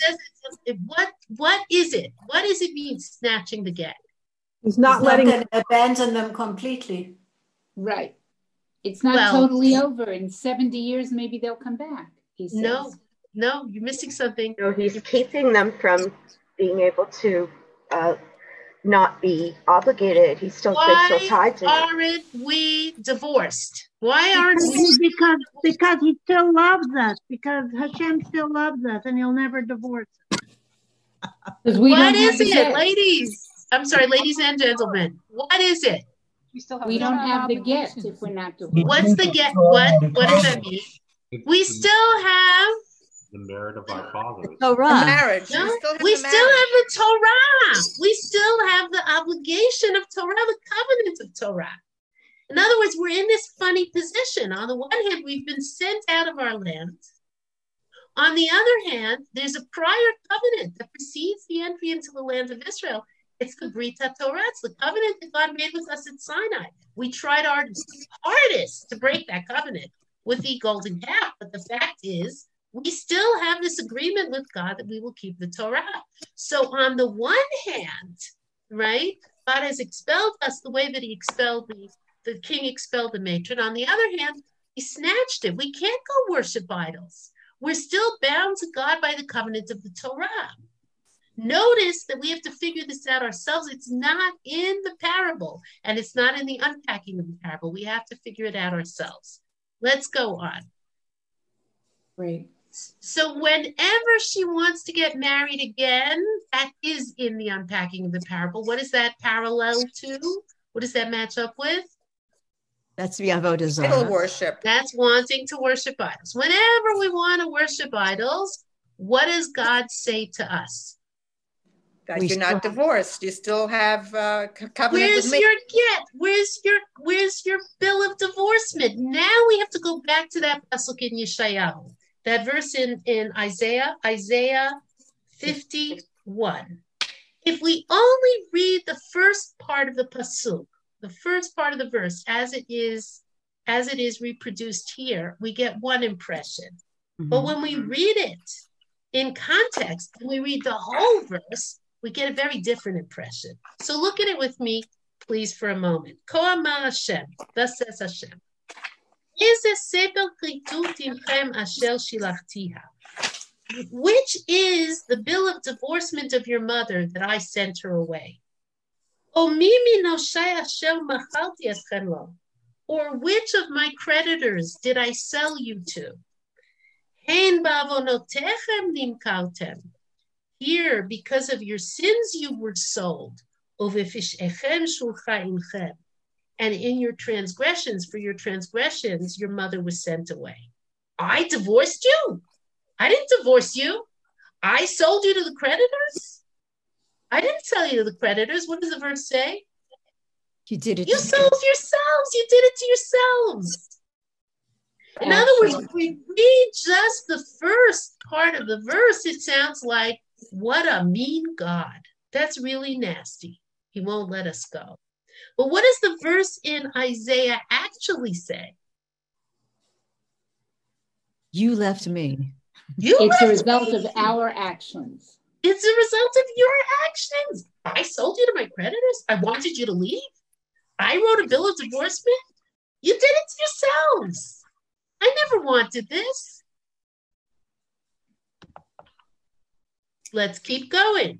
What is it? What does it mean, snatching the get? He's not letting them abandon them completely. Right. It's not totally over. In 70 years, maybe they'll come back. He says. No, you're missing something. No, he's keeping them from being able to not be obligated. He's still tied to them. Why aren't we divorced? Why aren't we? Because he still loves us. Because Hashem still loves us, and he'll never divorce us. What is it, ladies? I'm sorry, ladies and gentlemen. What is it? We don't have the get if we're not divorced. What's the get? What does that mean? We still have the merit of our fathers. Torah. The marriage. No, we still have the Torah. We still have the obligation of Torah, the covenant of Torah. In other words, we're in this funny position. On the one hand, we've been sent out of our land. On the other hand, there's a prior covenant that precedes the entry into the land of Israel. It's the Brit HaTorah. It's the covenant that God made with us at Sinai. We tried our hardest to break that covenant with the golden calf, but the fact is, we still have this agreement with God that we will keep the Torah. So on the one hand, right, God has expelled us the way that he expelled the king expelled the matron. On the other hand, he snatched it. We can't go worship idols. We're still bound to God by the covenant of the Torah. Notice that we have to figure this out ourselves. It's not in the parable, and it's not in the unpacking of the parable. We have to figure it out ourselves. Let's go on. Great. So whenever she wants to get married again, that is in the unpacking of the parable. What is that parallel to? What does that match up with? That's the avodah zarah. Idol worship. That's wanting to worship idols. Whenever we want to worship idols, what does God say to us? That you're not divorced. You still have covenant Where's with me. your get? Where's your bill of divorcement? Now we have to go back to that pasuk in Yeshayahu, that verse in Isaiah 51. If we only read the first part of the pasuk, the first part of the verse as it is reproduced here, we get one impression. Mm-hmm. But when we read it in context, when we read the whole verse, we get a very different impression. So look at it with me, please, for a moment. Ko amar Hashem, thus says Hashem. Which is the bill of divorcement of your mother that I sent her away? Or which of my creditors did I sell you to? Here, because of your sins, you were sold. And in your transgressions, for your transgressions, your mother was sent away. I divorced you. I didn't divorce you. I sold you to the creditors. I didn't sell you to the creditors. What does the verse say? You did it. You sold yourselves. You did it to yourselves. In other words, if we read just the first part of the verse, it sounds like, what a mean God. That's really nasty. He won't let us go. But what does the verse in Isaiah actually say? You left me. It's a result of our actions. It's a result of your actions. I sold you to my creditors. I wanted you to leave. I wrote a bill of divorcement. You did it to yourselves. I never wanted this. Let's keep going.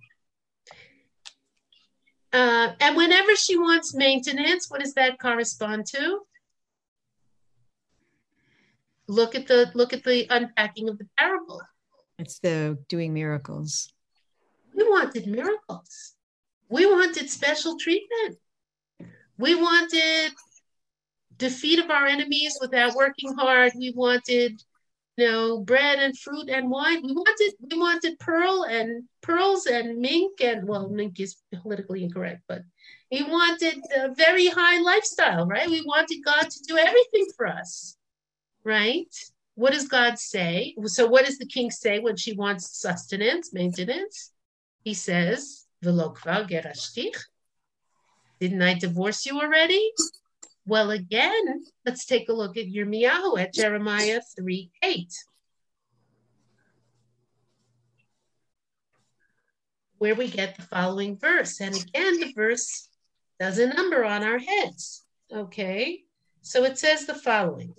And whenever she wants maintenance, what does that correspond to? Look at the unpacking of the parable. It's the doing miracles. We wanted miracles. We wanted special treatment. We wanted defeat of our enemies without working hard. We wanted, bread and fruit and wine. We wanted pearls and mink, and mink is politically incorrect, but we wanted a very high lifestyle, right? We wanted God to do everything for us, right? What does God say? So what does the king say when she wants sustenance, maintenance? He says, "V'lo kvar gerashtich." Didn't I divorce you already? Well, again, let's take a look at Yirmiyahu at Jeremiah 3:8, where we get the following verse. And again, the verse does a number on our heads. Okay, so it says the following.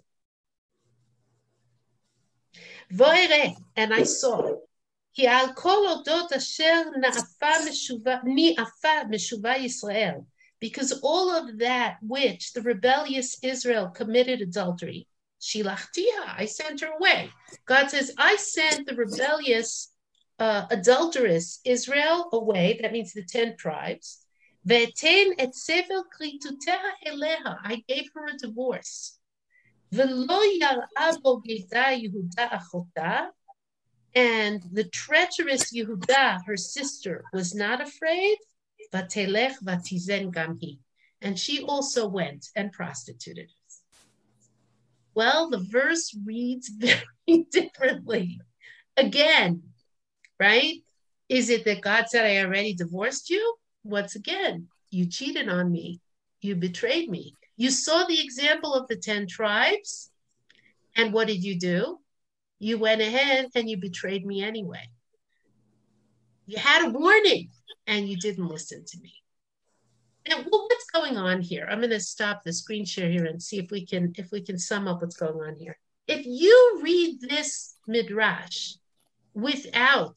Vo'ere, and I saw, ki al kol odot asher na'afa meshuva Yisrael, because all of that which the rebellious Israel committed adultery, shilachtiha, I sent her away. God says, I sent the rebellious, adulterous Israel away. That means the 10 tribes. Ve'eten et sefer krituteha eleha, I gave her a divorce. V'lo yar'a bogeda Yehuda achota, and the treacherous Yehuda, her sister, was not afraid. Vatelech vatizen gamhi, and she also went and prostituted. Well, the verse reads very differently. Again, right? Is it that God said, I already divorced you? once again, you cheated on me. You betrayed me. You saw the example of the 10 tribes. And what did you do? You went ahead and you betrayed me anyway. You had a warning and you didn't listen to me. Now, what's going on here? I'm going to stop the screen share here and see if we can sum up what's going on here. If you read this midrash without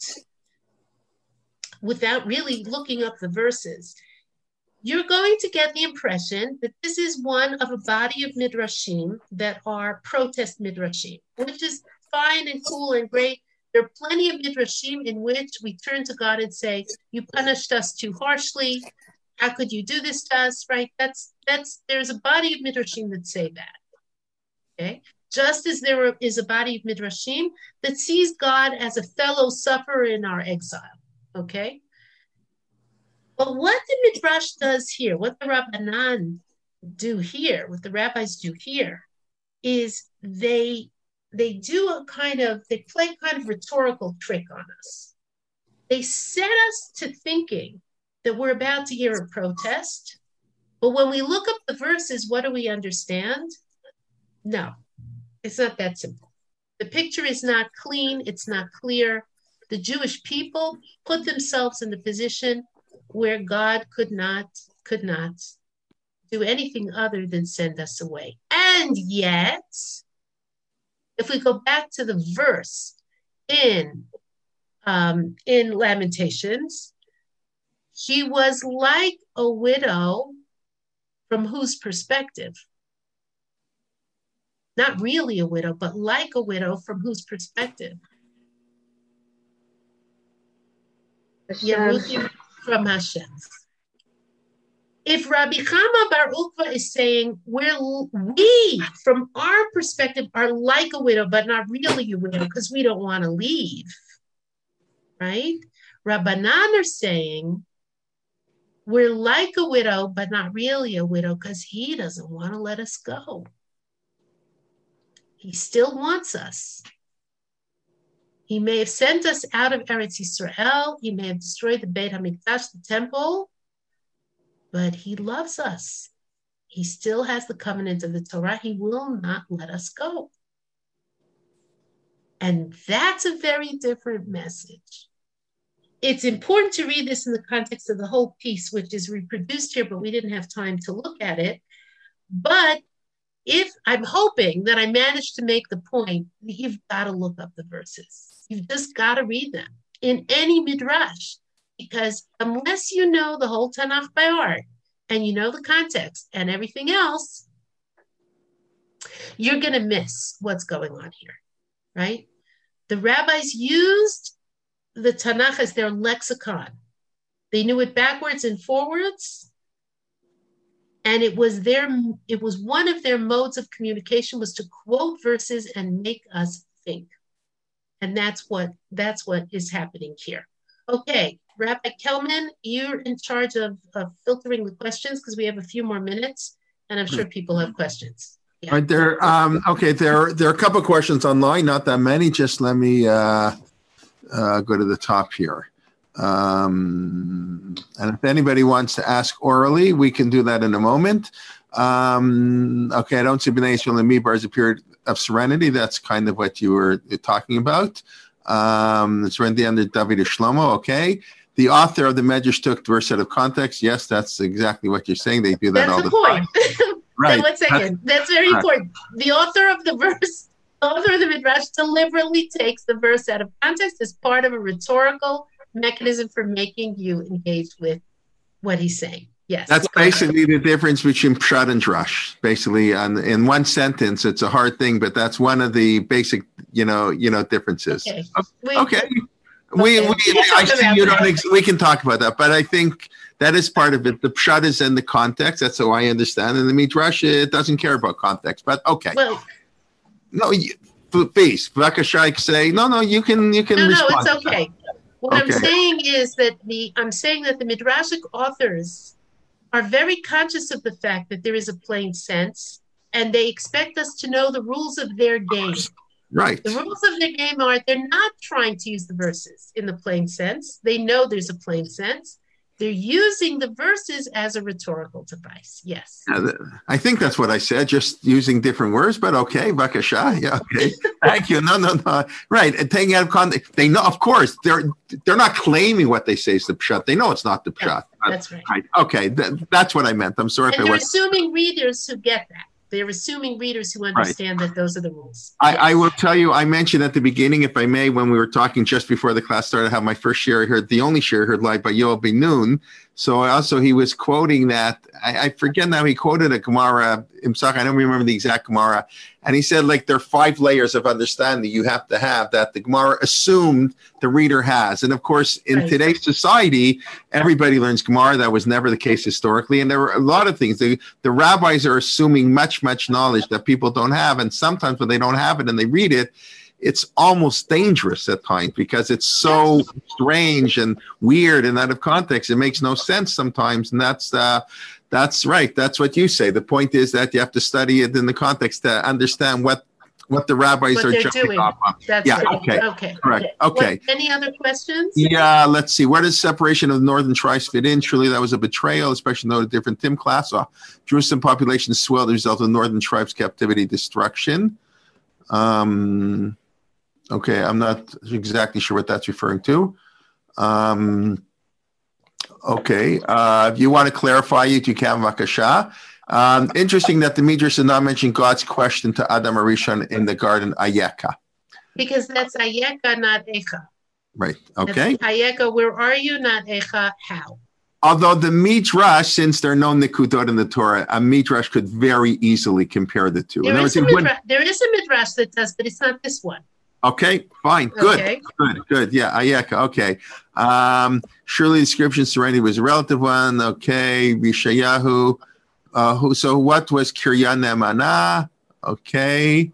really looking up the verses, you're going to get the impression that this is one of a body of midrashim that are protest midrashim, which is fine and cool and great. There are plenty of midrashim in which we turn to God and say, you punished us too harshly. How could you do this to us, right? There's a body of midrashim that say that, okay? Just as there is a body of midrashim that sees God as a fellow sufferer in our exile, okay? But what the midrash does here, what the Rabbanan do here, what the rabbis do here, is they play kind of rhetorical trick on us. They set us to thinking that we're about to hear a protest, but when we look up the verses, what do we understand? No, it's not that simple. The picture is not clean, it's not clear. The Jewish people put themselves in the position where God could not do anything other than send us away. And yet, if we go back to the verse in Lamentations, she was like a widow from whose perspective? Not really a widow, but like a widow from whose perspective? Yeruchim from Hashem. If Rabbi Chama Bar Ukva is saying we, from our perspective, are like a widow, but not really a widow because we don't want to leave, right? Rabbanan are saying we're like a widow, but not really a widow because he doesn't want to let us go. He still wants us. He may have sent us out of Eretz Yisrael. He may have destroyed the Beit HaMikdash, the temple, but he loves us. He still has the covenant of the Torah. He will not let us go. And that's a very different message. It's important to read this in the context of the whole piece, which is reproduced here, but we didn't have time to look at it. But if I'm hoping that I managed to make the point that you've got to look up the verses. You've just got to read them in any midrash, because unless you know the whole Tanakh by heart and you know the context and everything else, you're going to miss what's going on here, right? The rabbis used the Tanakh as their lexicon. They knew it backwards and forwards. And it was one of their modes of communication was to quote verses and make us think. And that's what is happening here. Okay, Rabbi Kelman, you're in charge of filtering the questions because we have a few more minutes, and I'm sure people have questions. Yeah. Right there. Okay, there are a couple of questions online, not that many. Just let me go to the top here. And if anybody wants to ask orally, we can do that in a moment. Okay, I don't see B'nai Yisrael and Midbar as a period of serenity. That's kind of what you were talking about. Serenity under David Shlomo. Okay. The author of the Medrash took the verse out of context. Yes, that's exactly what you're saying. They do that all the time. Right. 1 second. That's very important. The author of the verse, the author of the Midrash deliberately takes the verse out of context as part of a rhetorical mechanism for making you engage with what he's saying. Yes. That's basically the difference between Pshat and Drash. Basically, in one sentence, it's a hard thing, but that's one of the basic, differences. Okay. I see you don't. We can talk about that, but I think that is part of it. The Pshat is in the context. That's how I understand. And the Midrash, it doesn't care about context. But okay. Well, no, please, Vakashai, say no. You can. No, it's okay. What I'm saying is that the Midrashic authors are very conscious of the fact that there is a plain sense, and they expect us to know the rules of their game. Right. The rules of their game are they're not trying to use the verses in the plain sense. They know there's a plain sense, They're using the verses as a rhetorical device. Yes. I think that's what I said, just using different words, but okay, bakasha. Yeah, okay. Thank you. No. Right. And taking out of context, they know, of course, they're not claiming what they say is the pshat. They know it's not the pshat. That's right. Okay, that's what I meant. I'm sorry if I they're was assuming readers who get that. They're assuming readers who understand that those are the rules. I will tell you, I mentioned at the beginning, if I may, when we were talking just before the class started, how my first share I heard, the only share I heard live by Yoel Ben Nun. So also he was quoting that, I forget now, he quoted a Gemara, I don't remember the exact Gemara, and he said, like, there are 5 layers of understanding you have to have that the Gemara assumed the reader has. And of course, in today's society, everybody learns Gemara. That was never the case historically. And there were a lot of things. The rabbis are assuming much knowledge that people don't have. And sometimes when they don't have it and they read it, it's almost dangerous at times because it's so strange and weird and out of context. It makes no sense sometimes. And that's right. That's what you say. The point is that you have to study it in the context to understand what the rabbis are jumping off on. That's right. Okay. Correct. Okay. Any other questions? Yeah, let's see. Where does separation of the northern tribes fit in? Truly, that was a betrayal, especially though a different Tim class. Jerusalem population swelled as a result of the northern tribes' captivity destruction. Okay, I'm not exactly sure what that's referring to. Okay, if you want to clarify it, you can, Vakasha. Interesting that the Midrash did not mention God's question to Adam Arishon in the garden, Ayeka. Because that's Ayeka, not Echa. Right, okay. That's Ayeka, where are you? Not Echa, how? Although the Midrash, since there are no Nikudot in the Torah, a Midrash could very easily compare the two. There is a Midrash that does, but it's not this one. Okay, fine, good, Okay. good. Yeah, Ayeka, okay. Surely the description serenity was a relative one. Okay, Yeshayahu. So what was Kiryat Ne'emanah? Okay.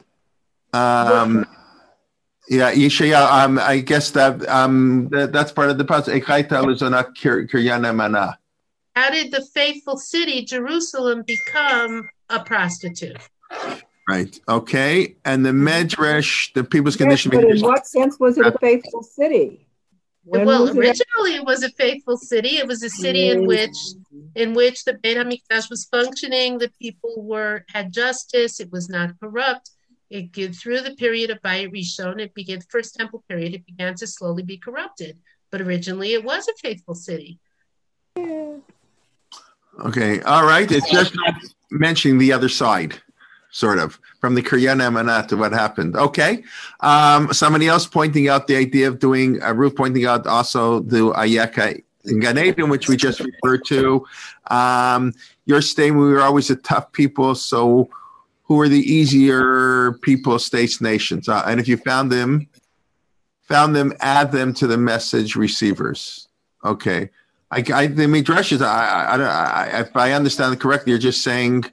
Yeah, Yeshayahu. I guess that's part of the passage. Echaita lezonat Kiryat Ne'emanah. How did the faithful city, Jerusalem, become a prostitute? Right. Okay. And the Medrash, the people's condition. But in what sense was it a faithful city? Originally it was a faithful city. It was a city in which the Beit HaMikdash was functioning. The people had justice. It was not corrupt. Through the period of Bayit Rishon, the first temple period, it began to slowly be corrupted. But originally it was a faithful city. Okay. All right. It's just not mentioning the other side. Sort of, from the Kiryat Ne'emanah to what happened. Okay. Somebody else pointing out the idea of doing, Ruth pointing out also the Ayeka in Gan Eden, which we just referred to. You're saying we were always a tough people, so who are the easier people, states, nations? And if you found them, add them to the message receivers. Okay. The Midrash is, if I understand it correctly, you're just saying,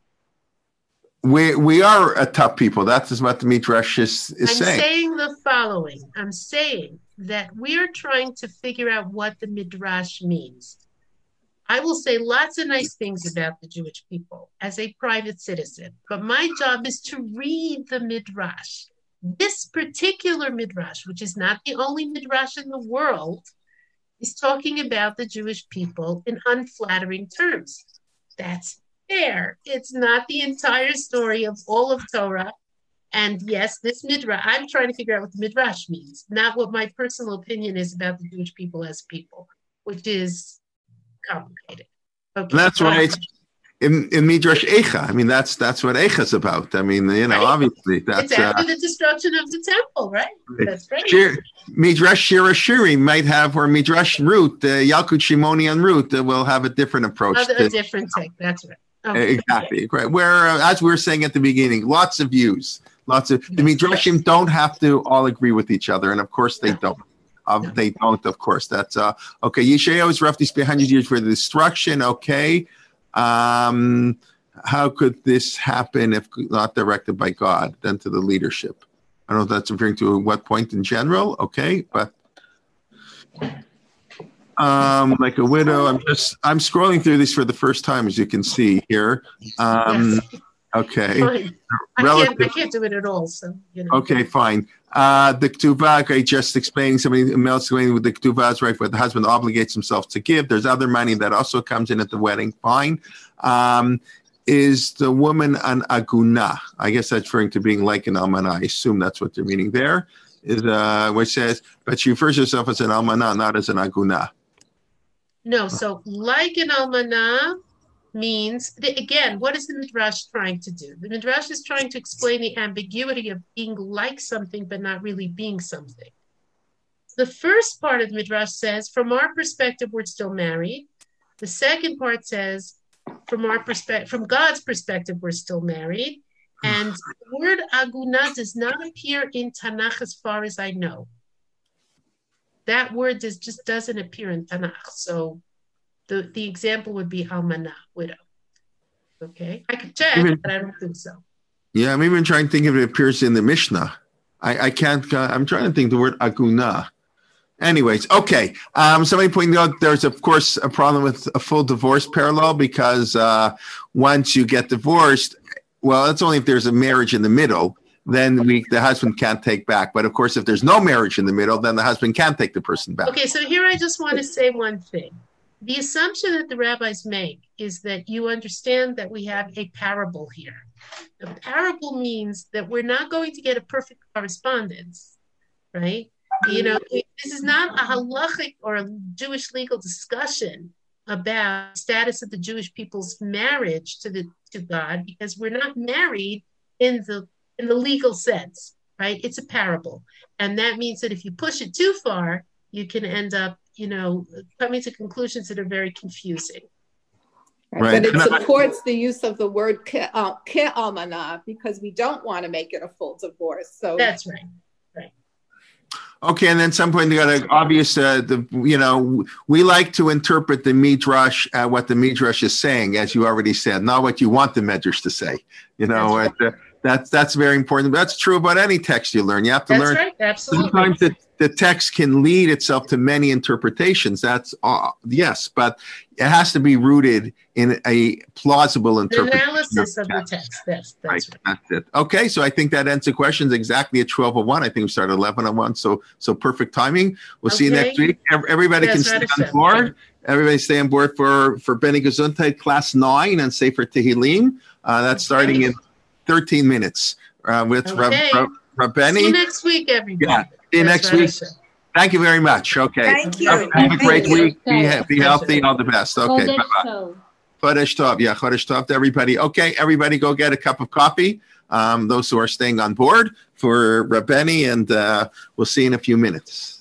we are a tough people. That is what the Midrash is saying. I'm saying the following. I'm saying that we're trying to figure out what the Midrash means. I will say lots of nice things about the Jewish people as a private citizen, but my job is to read the Midrash. This particular Midrash, which is not the only Midrash in the world, is talking about the Jewish people in unflattering terms. That's fair. It's not the entire story of all of Torah. And yes, this Midrash, I'm trying to figure out what the Midrash means, not what my personal opinion is about the Jewish people as people, which is complicated. Okay. That's right. In Midrash Echa, I mean, that's what Echa is about. I mean, obviously. It's after the destruction of the temple, right? That's right. Midrash Shira Shiri might have, or Midrash Ruth, Yalkut Shimoni and Ruth will have a different approach. A different take, that's right. Okay. Exactly. Right. Where, as we were saying at the beginning, lots of views. The Midrashim don't have to all agree with each other, and of course they don't. They don't, of course. That's okay. Yeshayahu is roughly 100 years for the destruction. Okay. How could this happen if not directed by God, then to the leadership? I don't know if that's referring to what point in general. Okay, but like a widow. I'm scrolling through this for the first time, as you can see here. Okay. Fine. I can't do it at all. So, you know. Okay, fine. The Ketuvah, okay, just explaining somebody else explaining with the Ketuvah is right, where the husband obligates himself to give. There's other money that also comes in at the wedding. Fine. Is the woman an aguna? I guess that's referring to being like an almanah. I assume that's what they're meaning there. Is which says, but she refers to herself as an almanah, not as an aguna. No, so like an almanah means, again, what is the Midrash trying to do? The Midrash is trying to explain the ambiguity of being like something but not really being something. The first part of the Midrash says, from our perspective, we're still married. The second part says, from God's perspective, we're still married. And the word aguna does not appear in Tanakh as far as I know. That word just doesn't appear in Tanakh. So the example would be almanah, widow. Okay, I could check, but I don't think so. Yeah, I'm even trying to think if it appears in the Mishnah. I can't. I'm trying to think the word aguna. Anyways, okay. Somebody pointed out there's, of course, a problem with a full divorce parallel because once you get divorced, well, that's only if there's a marriage in the middle. Then the husband can't take back. But of course, if there's no marriage in the middle, then the husband can't take the person back. Okay, so here I just want to say one thing. The assumption that the rabbis make is that you understand that we have a parable here. A parable means that we're not going to get a perfect correspondence, right? You know, this is not a halachic or a Jewish legal discussion about the status of the Jewish people's marriage to God, because we're not married in the legal sense, right? It's a parable. And that means that if you push it too far, you can end up, you know, coming to conclusions that are very confusing. Right. But it supports the use of the word ke'almanah because we don't want to make it a full divorce. So that's right. Okay, and then at some point they got an obvious, we like to interpret the Midrash, what the Midrash is saying, as you already said, not what you want the Midrash to say. You know, that's very important. That's true about any text you learn. You have to learn. That's right, absolutely. Sometimes the text can lead itself to many interpretations. That's yes, but it has to be rooted in a plausible interpretation. Analysis of the text. That's right. That's it. Okay, so I think that ends the questions exactly at 12:01. I think we started 11:01. So perfect timing. We'll see you next week. Everybody can stay on board. Everybody stay on board for Beni Gesundheit class 9 and Sefer Tehillim. That's starting in 13 minutes with Rabeni. See you next week, everybody. Yeah, see you next week. Thank you very much. Okay. Thank you. Have a great week. Be healthy. All the best. Okay. Bye-bye. Chodesh Tov. Yeah, Chodesh Tov to everybody. Okay, everybody go get a cup of coffee. Those who are staying on board for Rabeni, and we'll see you in a few minutes.